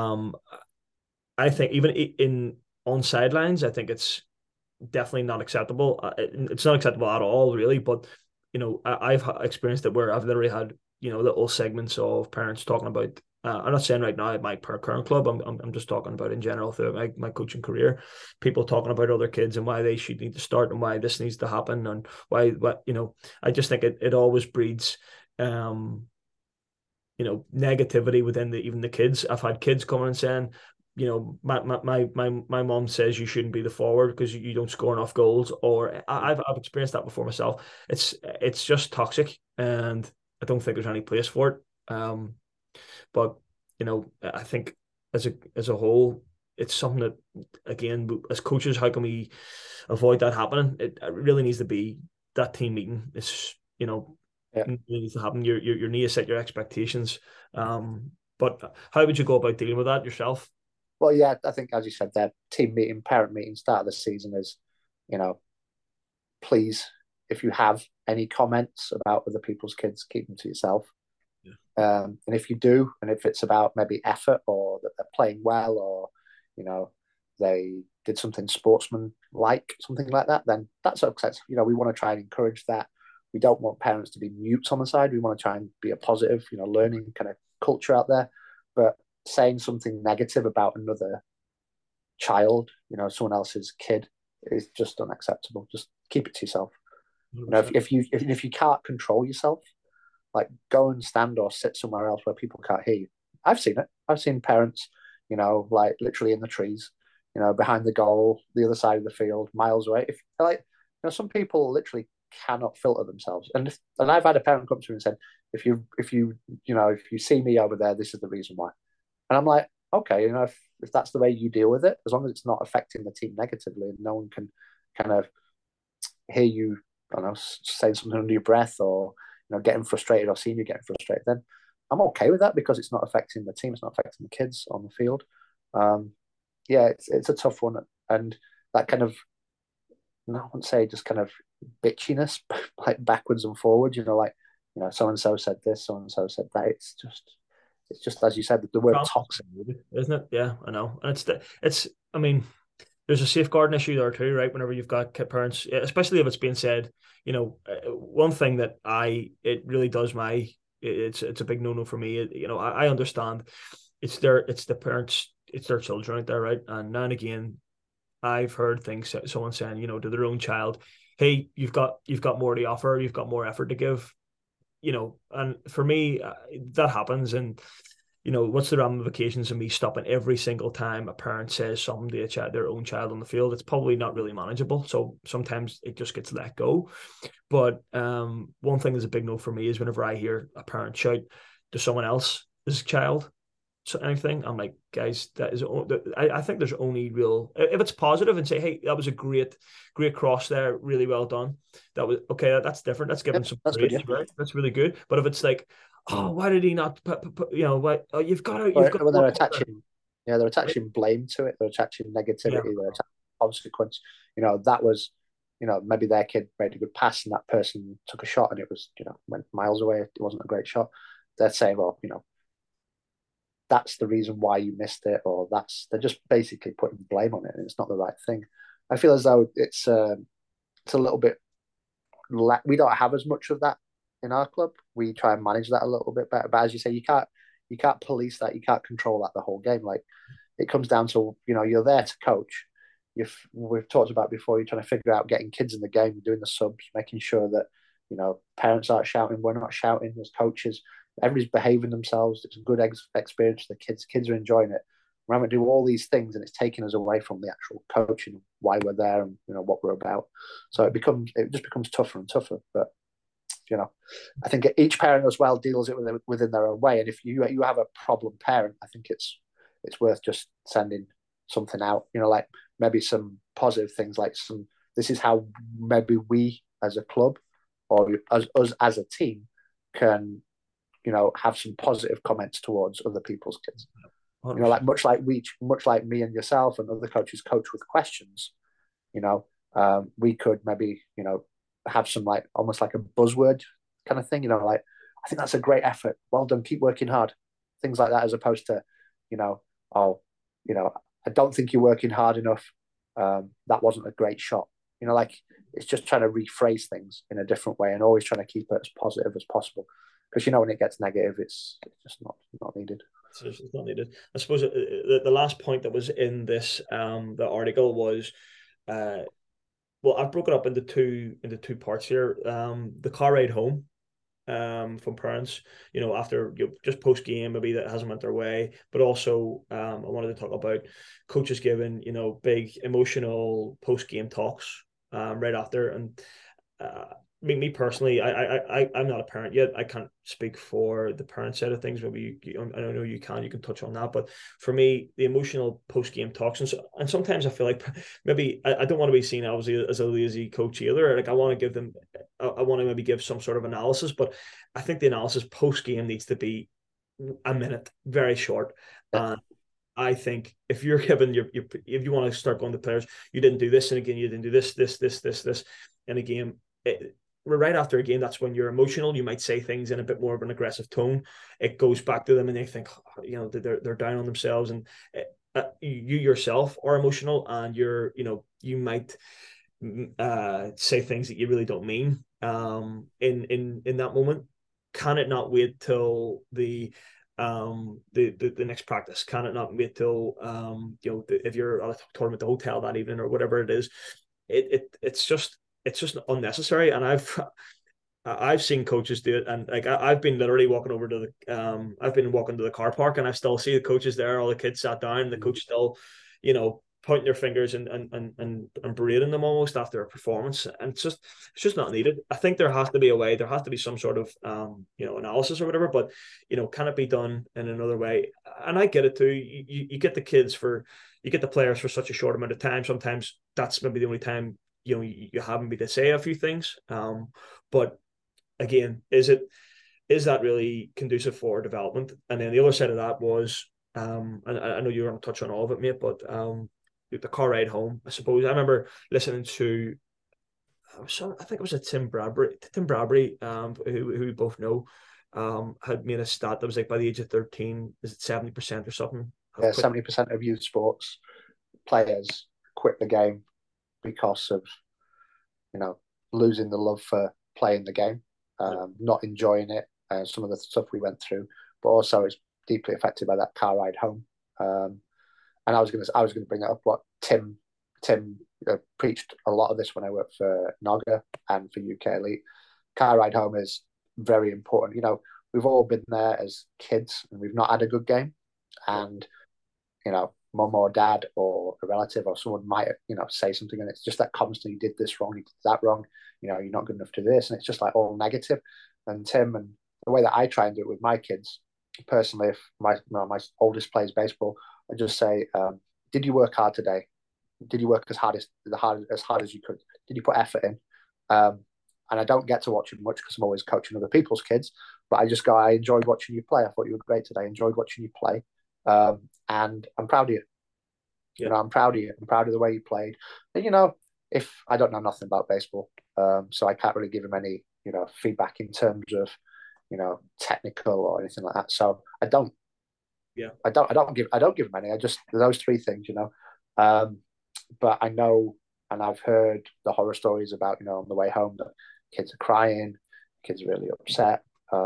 I think even on sidelines, I think it's definitely not acceptable. It's not acceptable at all, really. But I've experienced it where I've literally had little segments of parents talking about. I'm not saying right now at my current club. I'm just talking about in general through my coaching career. People talking about other kids and why they should need to start and why this needs to happen and why. I just think it always breeds negativity within even the kids. I've had kids coming and saying, my mom says you shouldn't be the forward because you don't score enough goals, or I've experienced that before myself. It's just toxic, and I don't think there's any place for it. But I think as a whole, it's something that, again, as coaches, how can we avoid that happening? It really needs to be that team meeting. It's it needs to happen. You need to set your expectations. But how would you go about dealing with that yourself? Well, yeah, I think, as you said, that team meeting, parent meeting, start of the season is, please, if you have any comments about other people's kids, keep them to yourself. Yeah. And if you do, and if it's about maybe effort or that they're playing well, or, they did something sportsman-like, something like that, then that's okay. We want to try and encourage that. We don't want parents to be mutes on the side. We want to try and be a positive, learning kind of culture out there. But saying something negative about another child, someone else's kid, is just unacceptable. Just keep it to yourself. If you can't control yourself, like, go and stand or sit somewhere else where people can't hear you. I've seen it. I've seen parents, like literally in the trees, behind the goal, the other side of the field, miles away. If some people literally cannot filter themselves, and I've had a parent come to me and said, if you see me over there, this is the reason why. And I'm like, okay, if that's the way you deal with it, as long as it's not affecting the team negatively and no one can kind of hear you, I don't know, saying something under your breath, or getting frustrated, or seeing you getting frustrated, then I'm okay with that, because it's not affecting the team, it's not affecting the kids on the field. It's a tough one, and that kind of, I wouldn't say just kind of bitchiness, like backwards and forwards, so and so said this, so and so said that. It's just as you said, the word toxic, isn't it? Yeah, I know. And I mean, there's a safeguarding issue there too, right? Whenever you've got parents, especially if it's being said, one thing that it really does it's a big no-no for me. I understand it's the parents, it's their children out there, right? And now and again, I've heard things, someone saying, to their own child, hey, you've got more to offer, you've got more effort to give. And for me, that happens. And, what's the ramifications of me stopping every single time a parent says something to their own child on the field? It's probably not really manageable. So sometimes it just gets let go. But one thing that's a big no for me is whenever I hear a parent shout to someone else's child, anything, I'm like, guys, I think there's only real, if it's positive and say, hey, that was a great cross there, really well done. That was okay. That's different. That's Yeah, giving some that's good. praise, Yeah, right? That's really good. But if it's like, oh, why did he not you know what? Oh, you've but got to when work on that. they're Right? attaching blame to it. They're attaching Yeah. negativity. They're attaching consequence. That was, maybe their kid made a good pass and that person took a shot and it was, went miles away. It wasn't a great shot. They're saying, well, that's the reason why you missed it, or they're just basically putting blame on it, and it's not the right thing. I feel as though it's a little bit. We don't have as much of that in our club. We try and manage that a little bit better. But as you say, you can't police that. You can't control that the whole game. Like it comes down to you're there to coach. We've talked about before. You're trying to figure out getting kids in the game, doing the subs, making sure that parents aren't shouting, we're not shouting as coaches. Everybody's behaving themselves. It's a good experience for the kids. Kids are enjoying it. We're having to do all these things, and it's taking us away from the actual coaching, why we're there, and what we're about. So it just becomes tougher and tougher. But I think each parent as well deals it within their own way. And if you have a problem parent, I think it's worth just sending something out. Like maybe some positive things, like this is how maybe we as a club or as us as a team can have some positive comments towards other people's kids. 100%. Like much like me and yourself and other coaches coach with questions. We could maybe have some like almost like a buzzword kind of thing. Like I think that's a great effort. Well done. Keep working hard. Things like that, as opposed to oh, I don't think you're working hard enough. That wasn't a great shot. Like it's just trying to rephrase things in a different way and always trying to keep it as positive as possible. Because when it gets negative, it's just not needed. So it's not needed. I suppose the last point that was in this the article was well, I've broken up into two parts here. The car ride home from parents, after just post game, maybe that hasn't went their way, but also I wanted to talk about coaches giving big emotional post game talks right after. And me personally, I'm not a parent yet. I can't speak for the parent side of things. Maybe I don't know, you can touch on that, but for me, the emotional post game talks, and sometimes I feel like maybe I don't want to be seen obviously as a lazy coach either. Like I want to give them, I want to maybe give some sort of analysis, but I think the analysis post game needs to be a minute, very short. And I think if you're given if you want to start going to players, you didn't do this, and again, you didn't do this in a game. Right after a game, that's when you're emotional. You might say things in a bit more of an aggressive tone. It goes back to them, and they think, they're down on themselves, and you yourself are emotional, and you might say things that you really don't mean. In that moment, can it not wait till the next practice? Can it not wait till if you're at a tournament, the hotel that evening or whatever it is? It's just unnecessary. And I've seen coaches do it, and like I've been literally walking over to I've been walking to the car park, and I still see the coaches there. All the kids sat down, and the coach still, pointing their fingers and berating them almost after a performance, and it's just not needed. I think there has to be a way. There has to be some sort of analysis or whatever, but can it be done in another way? And I get it too. You get the kids you get the players for such a short amount of time. Sometimes that's maybe the only time you have me to say a few things. But again, is that really conducive for development? And then the other side of that was, and I know you were going to touch on all of it, mate, but the car ride home. I suppose I remember listening to, I think it was a Tim Bradbury, who we both know, had made a stat that was like by the age of 13, is it 70% or something? Yeah, 70% of youth sports players quit the game because of losing the love for playing the game, not enjoying it, some of the stuff we went through, but also it's deeply affected by that car ride home. And I was gonna bring that up. What Tim preached a lot of this when I worked for Naga and for UK Elite. Car ride home is very important. We've all been there as kids and we've not had a good game, and mum or dad or a relative or someone might say something, and it's just that constant, you did this wrong, you did that wrong, you're not good enough to do this, and it's just like all negative. And Tim, and the way that I try and do it with my kids personally, if my oldest plays baseball, I just say, did you work hard today? Did you work as hard as you could? Did you put effort in? And I don't get to watch him much because I'm always coaching other people's kids. But I just go, I enjoyed watching you play. I thought you were great today. I enjoyed watching you play, and I'm proud of you. Yeah. I'm proud of you. I'm proud of the way you played. And if I don't know nothing about baseball, so I can't really give him any feedback in terms of technical or anything like that. So I don't. Yeah. I don't give him any. I just those three things. But I know, and I've heard the horror stories about on the way home that kids are crying, kids are really upset.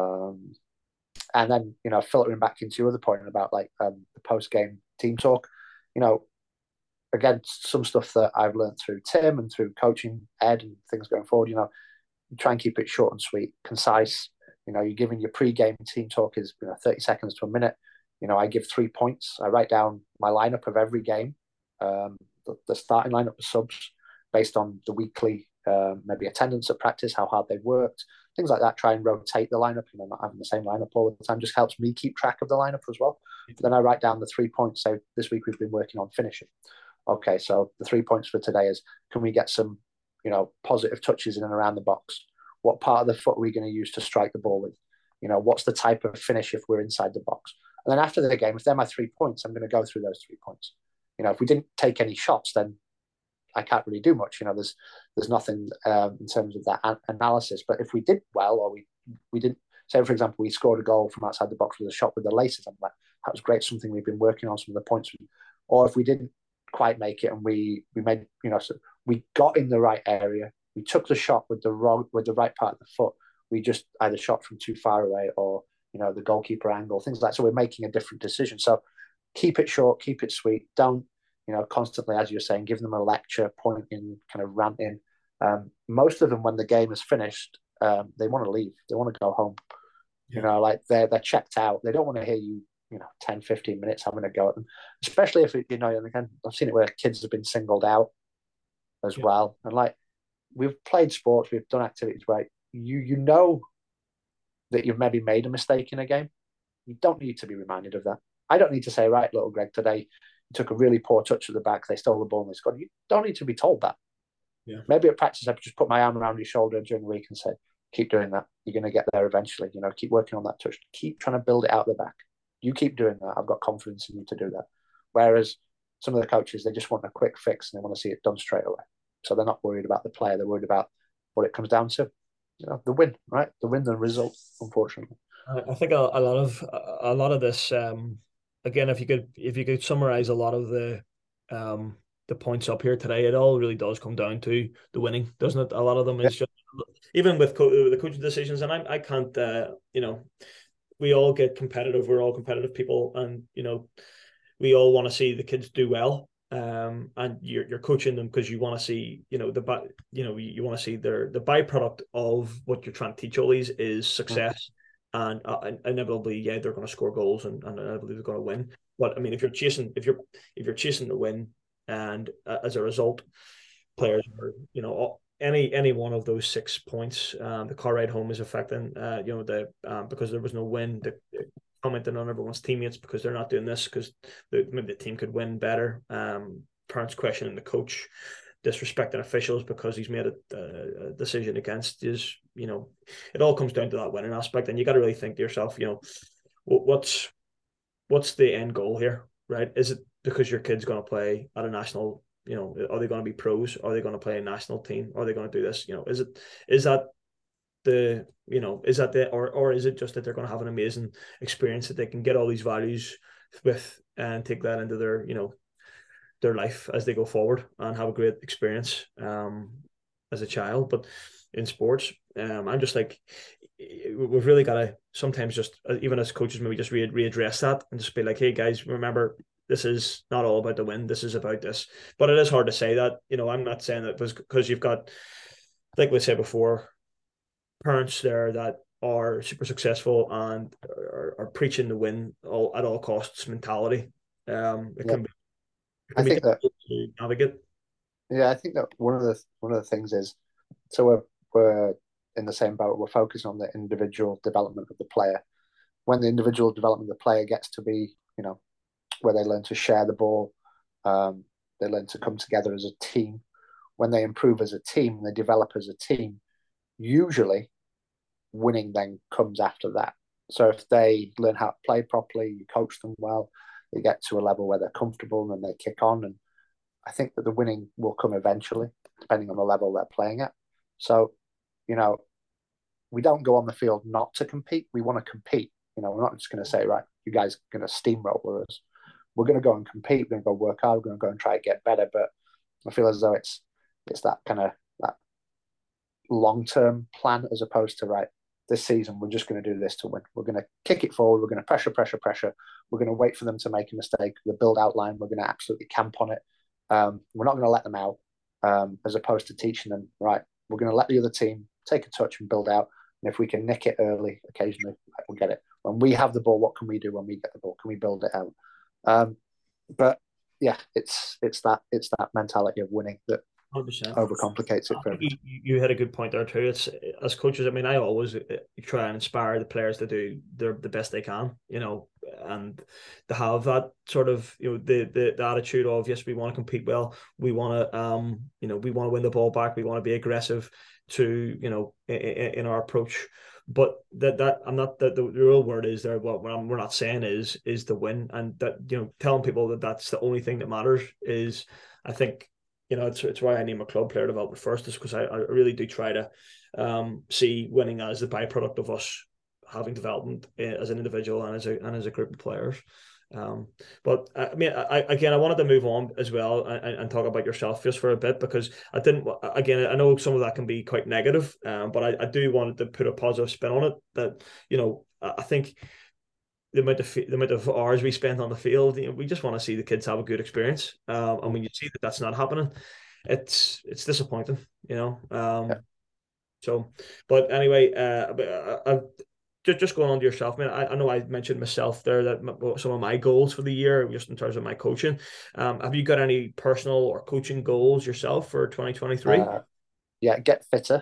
And then filtering back into your other point about like the post game team talk, again, some stuff that I've learned through Tim and through coaching Ed and things going forward. You try and keep it short and sweet, concise. You're giving your pre-game team talk is 30 seconds to a minute. I give 3 points. I write down my lineup of every game, the starting lineup of subs based on the weekly maybe attendance at practice, how hard they've worked, things like that. Try and rotate the lineup. Not having the same lineup all the time just helps me keep track of the lineup as well. Then I write down the 3 points. So this week we've been working on finishing. Okay, so the 3 points for today is, can we get some, positive touches in and around the box? What part of the foot are we going to use to strike the ball with? What's the type of finish if we're inside the box? And then after the game, if they're my 3 points, I'm going to go through those 3 points. If we didn't take any shots, then I can't really do much. There's nothing in terms of that analysis. But if we did well, or we didn't, say for example, we scored a goal from outside the box with a shot with the laces, I'm like, that was great, something we've been working on, some of the points. Or if we didn't quite make it and we made, so we got in the right area, we took the shot with the right part of the foot, we just either shot from too far away or the goalkeeper angle, things like that. So we're making a different decision. So keep it short, keep it sweet. Don't constantly, as you're saying, give them a lecture, pointing, kind of ranting. Most of them, when the game is finished, they want to leave, they want to go home. Like they're checked out, they don't want to hear you 10, 15 minutes having a go at them, especially if and again, I've seen it where kids have been singled out as well. And like, we've played sports, we've done activities where you know that you've maybe made a mistake in a game. You don't need to be reminded of that. I don't need to say, right, little Greg, today you took a really poor touch at the back, they stole the ball and they scored. You don't need to be told that. Yeah. Maybe at practice I just put my arm around your shoulder during the week and say, keep doing that, you're going to get there eventually. Keep working on that touch, keep trying to build it out the back. You keep doing that, I've got confidence in you to do that. Whereas some of the coaches, they just want a quick fix and they want to see it done straight away. So they're not worried about the player, they're worried about what it comes down to. The win, right? The win, the result, unfortunately. I think a lot of this, again, if you could summarize a lot of the points up here today, it all really does come down to the winning, doesn't it? A lot of them is just, even with the coaching decisions, and I can't, we all get competitive. We're all competitive people, and we all want to see the kids do well. And you're coaching them because you want to see, you want to see the byproduct of what you're trying to teach all these is success. And inevitably, yeah, they're going to score goals and inevitably they're going to win. But I mean, if you're chasing the win, and as a result, players are, any one of those 6 points, the car ride home is affecting, because there was no win, the commenting on everyone's teammates because they're not doing this because maybe the team could win better. Parents questioning the coach, disrespecting officials because he's made a decision against is, it all comes down to that winning aspect, and you got to really think to yourself, what's the end goal here, right? Is it because your kid's going to play at a national, are they going to be pros? Are they going to play a national team? Are they going to do this? Is that or is it just that they're going to have an amazing experience that they can get all these values with and take that into their life as they go forward and have a great experience as a child. But in sports, I'm just like, we've really got to sometimes just, even as coaches, maybe just readdress that and just be like, hey guys, remember, this is not all about the win, this is about this. But it is hard to say that. I'm not saying that because you've got, like we said before, parents there that are super successful and are preaching the win at all costs mentality. It can be, I think that to navigate. I think that one of the things is, so we're in the same boat. We're focused on the individual development of the player, when the individual development of the player gets to be, where they learn to share the ball, they learn to come together as a team. When they improve as a team, they develop as a team. Usually, winning then comes after that. So if they learn how to play properly, you coach them well, they get to a level where they're comfortable and then they kick on. And I think that the winning will come eventually, depending on the level they're playing at. So, we don't go on the field not to compete. We want to compete. We're not just going to say, right, you guys are going to steamroller us. We're going to go and compete. We're going to go work hard. We're going to go and try to get better. But I feel as though it's that kind of that long-term plan as opposed to, right, this season, we're just going to do this to win. We're going to kick it forward. We're going to pressure. We're going to wait for them to make a mistake. The build outline, we're going to absolutely camp on it. We're not going to let them out, as opposed to teaching them, right, we're going to let the other team take a touch and build out. And if we can nick it early, occasionally, we'll get it. When we have the ball, what can we do when we get the ball? Can we build it out? But yeah, it's that mentality of winning that 100%. overcomplicates it I for think you had a good point there too. It's as coaches. I mean, I always try and inspire the players to do the best they can, and to have that sort of the attitude of, yes, we want to compete well, we want to we want to win the ball back, we want to be aggressive to in our approach. But that I'm not the real word is there. What we're not saying is the win, and that telling people that that's the only thing that matters is, I think. It's why I name a club Player Development First, is because I really do try to see winning as the byproduct of us having development as an individual and as a group of players. But I mean, I wanted to move on as well and talk about yourself just for a bit, because I know some of that can be quite negative, but I do want to put a positive spin on it. That I think the amount of hours we spend on the field, we just want to see the kids have a good experience. And when you see that that's not happening, it's disappointing, Yeah. So, but anyway, just going on to yourself, man. I know I mentioned myself there that some of my goals for the year, just in terms of my coaching. Have you got any personal or coaching goals yourself for 2023? Yeah, get fitter,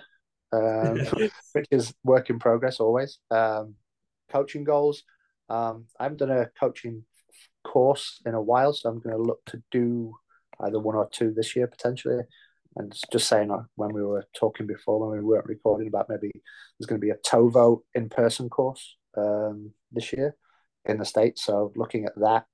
which is work in progress always. Coaching goals. I haven't done a coaching course in a while, so I'm going to look to do either one or two this year potentially. And just saying, when we were talking before, when we weren't recording, about maybe there's going to be a TOVO in-person course this year in the States. So looking at that,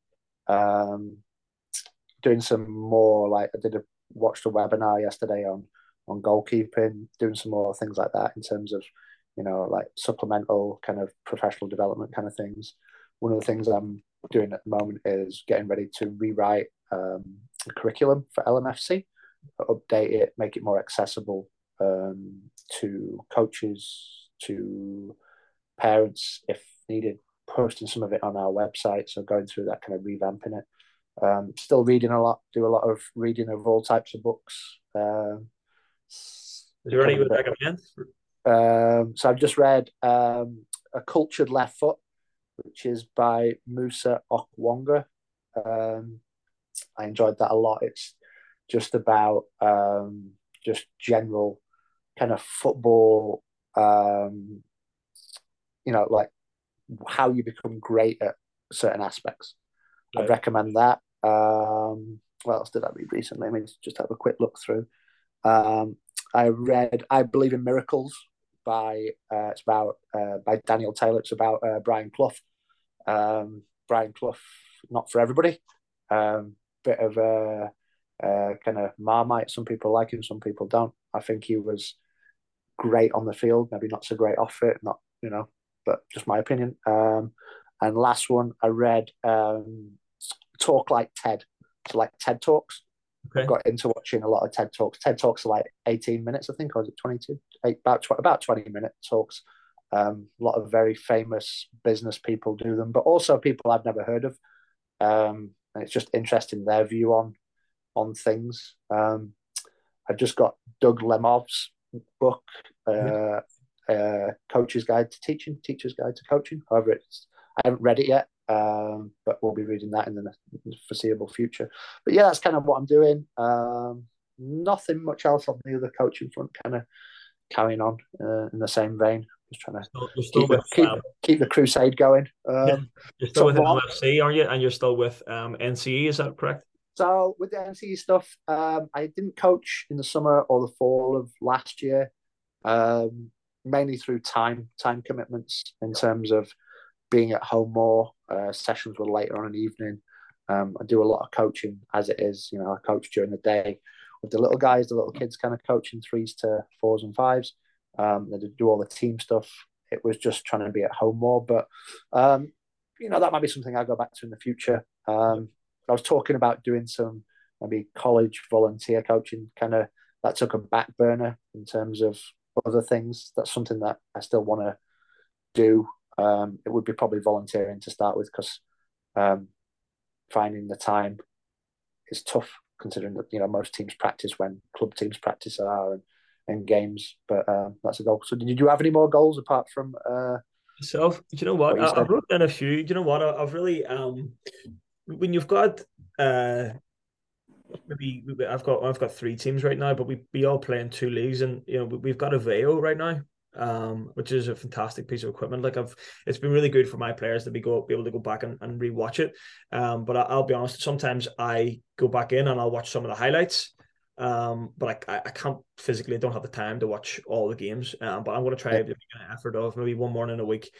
doing some more, like watched a webinar yesterday on goalkeeping, doing some more things like that in terms of like supplemental kind of professional development kind of things. One of the things I'm doing at the moment is getting ready to rewrite a curriculum for LMFC, update it, make it more accessible to coaches, to parents if needed, posting some of it on our website. So going through that, kind of revamping it. Still reading a lot, do a lot of reading of all types of books. Is there any you would recommend? So I've just read A Cultured Left Foot, which is by Musa Okwonga. I enjoyed that a lot. It's just about just general kind of football, like how you become great at certain aspects. Right. I'd recommend that. What else did I read recently? Let me just have a quick look through. I read I Believe in Miracles by Daniel Taylor. It's about Brian Clough. Brian Clough, not for everybody. Bit of a kind of Marmite. Some people like him, some people don't. I think he was great on the field, maybe not so great off it. Not but just my opinion. And last one I read, Talk Like TED. So like TED Talks. Okay. I got into watching a lot of TED Talks. TED Talks are like 18 minutes, I think, or is it 22? About 20-minute talks. A lot of very famous business people do them, but also people I've never heard of. And it's just interesting their view on things. I've just got Doug Lemov's book, Coach's Guide to Teaching, Teacher's Guide to Coaching. However, I haven't read it yet. But we'll be reading that in the foreseeable future. But yeah, that's kind of what I'm doing. Nothing much else on the other coaching front, kind of carrying on in the same vein. Just trying to You're still with keep the crusade going. yeah, you're still with LFC, aren't you? And you're still with NCE, is that correct? So with the NCE stuff, I didn't coach in the summer or the fall of last year, mainly through time commitments in terms of being at home more. Sessions were later on in the evening. I do a lot of coaching as it is. You know, I coach during the day with the little guys, the little kids, kind of coaching 3s to 4s and 5s. They do all the team stuff. It was just trying to be at home more, but you know, that might be something I'll go back to in the future. I was talking about doing some maybe college volunteer coaching, kind of that took a back burner in terms of other things. That's something that I still want to do. It would be probably volunteering to start with because finding the time is tough considering that, you know, most teams practice when club teams practice are and games. But that's a goal. So did you have any more goals apart from myself? Do you know what? I've wrote down a few. Do you know what? I've really when you've got maybe I've got 3 teams right now, but we all play in 2 leagues, and you know we've got a Veo right now, which is a fantastic piece of equipment. Like it's been really good for my players to be able to go back and rewatch it. But I'll be honest, sometimes I go back in and I'll watch some of the highlights. But I can't physically, I don't have the time to watch all the games. But I'm going to try to make an effort of maybe one morning a week,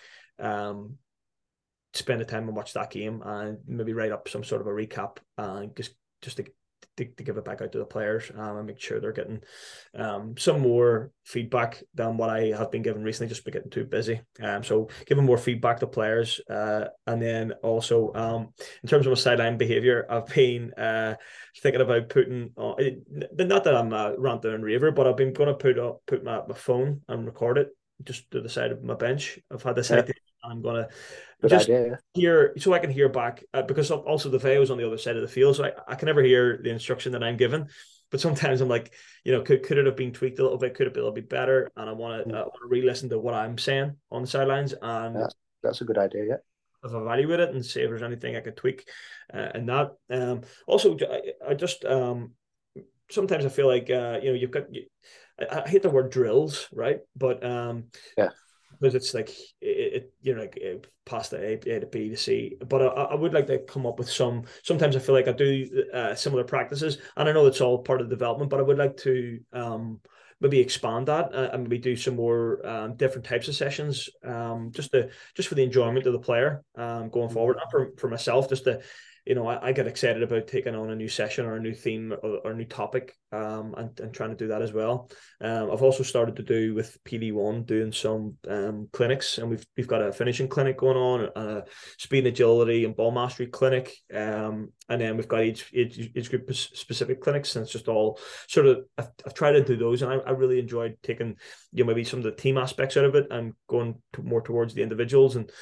spend the time and watch that game and maybe write up some sort of a recap and just to give it back out to the players and make sure they're getting some more feedback than what I have been given recently, just been getting too busy. So giving more feedback to players. And then also in terms of my sideline behaviour, I've been thinking about putting not that I'm a ranter and raver, but I've been going to put my phone and record it just to the side of my bench. I've had this idea. I'm going to just hear so I can hear back because also the Veo's on the other side of the field, so I can never hear the instruction that I'm given. But sometimes I'm like, you know, could it have been tweaked a little bit? Could it be a little bit better? And I want to re-listen to what I'm saying on the sidelines, and that's a good idea. Yeah, evaluate it and see if there's anything I could tweak in that. Also, I just sometimes I feel like you know you've got. I hate the word drills, right? But because it's like you know, like past A to B to C. But I would like to come up with some. Sometimes I feel like I do similar practices, and I know it's all part of the development. But I would like to maybe expand that and maybe do some more different types of sessions, just for the enjoyment of the player going forward, and for myself, just to. You know, I get excited about taking on a new session or a new theme or a new topic, and trying to do that as well. I've also started to do with PD1 doing some clinics, and we've got a finishing clinic going on, a speed and agility and ball mastery clinic, and then we've got age group specific clinics, and it's just all sort of I've tried to do those, and I really enjoyed taking, you know, maybe some of the team aspects out of it and going more towards the individuals, and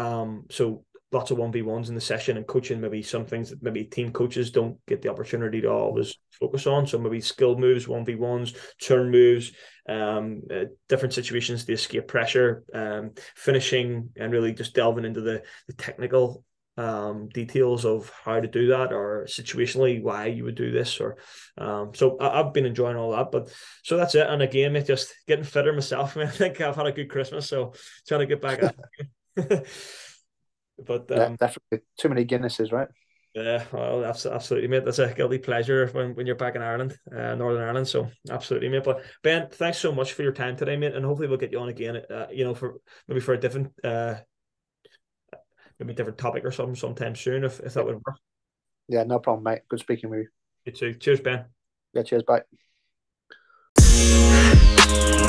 so. Lots of 1v1s in the session and coaching maybe some things that maybe team coaches don't get the opportunity to always focus on. So maybe skill moves, 1v1s, turn moves, different situations to escape pressure, finishing, and really just delving into the technical details of how to do that, or situationally why you would do this, or so I've been enjoying all that. But so that's it. And again, it's just getting fitter myself. I mean, I think I've had a good Christmas, so trying to get back at it. But definitely too many Guinnesses, right? Yeah, well, absolutely, mate. That's a guilty pleasure when you're back in Ireland, Northern Ireland. So absolutely, mate. But Ben, thanks so much for your time today, mate, and hopefully we'll get you on again. You know, for a different, maybe different topic or something sometime soon, if that would work. Yeah, no problem, mate. Good speaking with you. You too. Cheers, Ben. Yeah, cheers. Bye.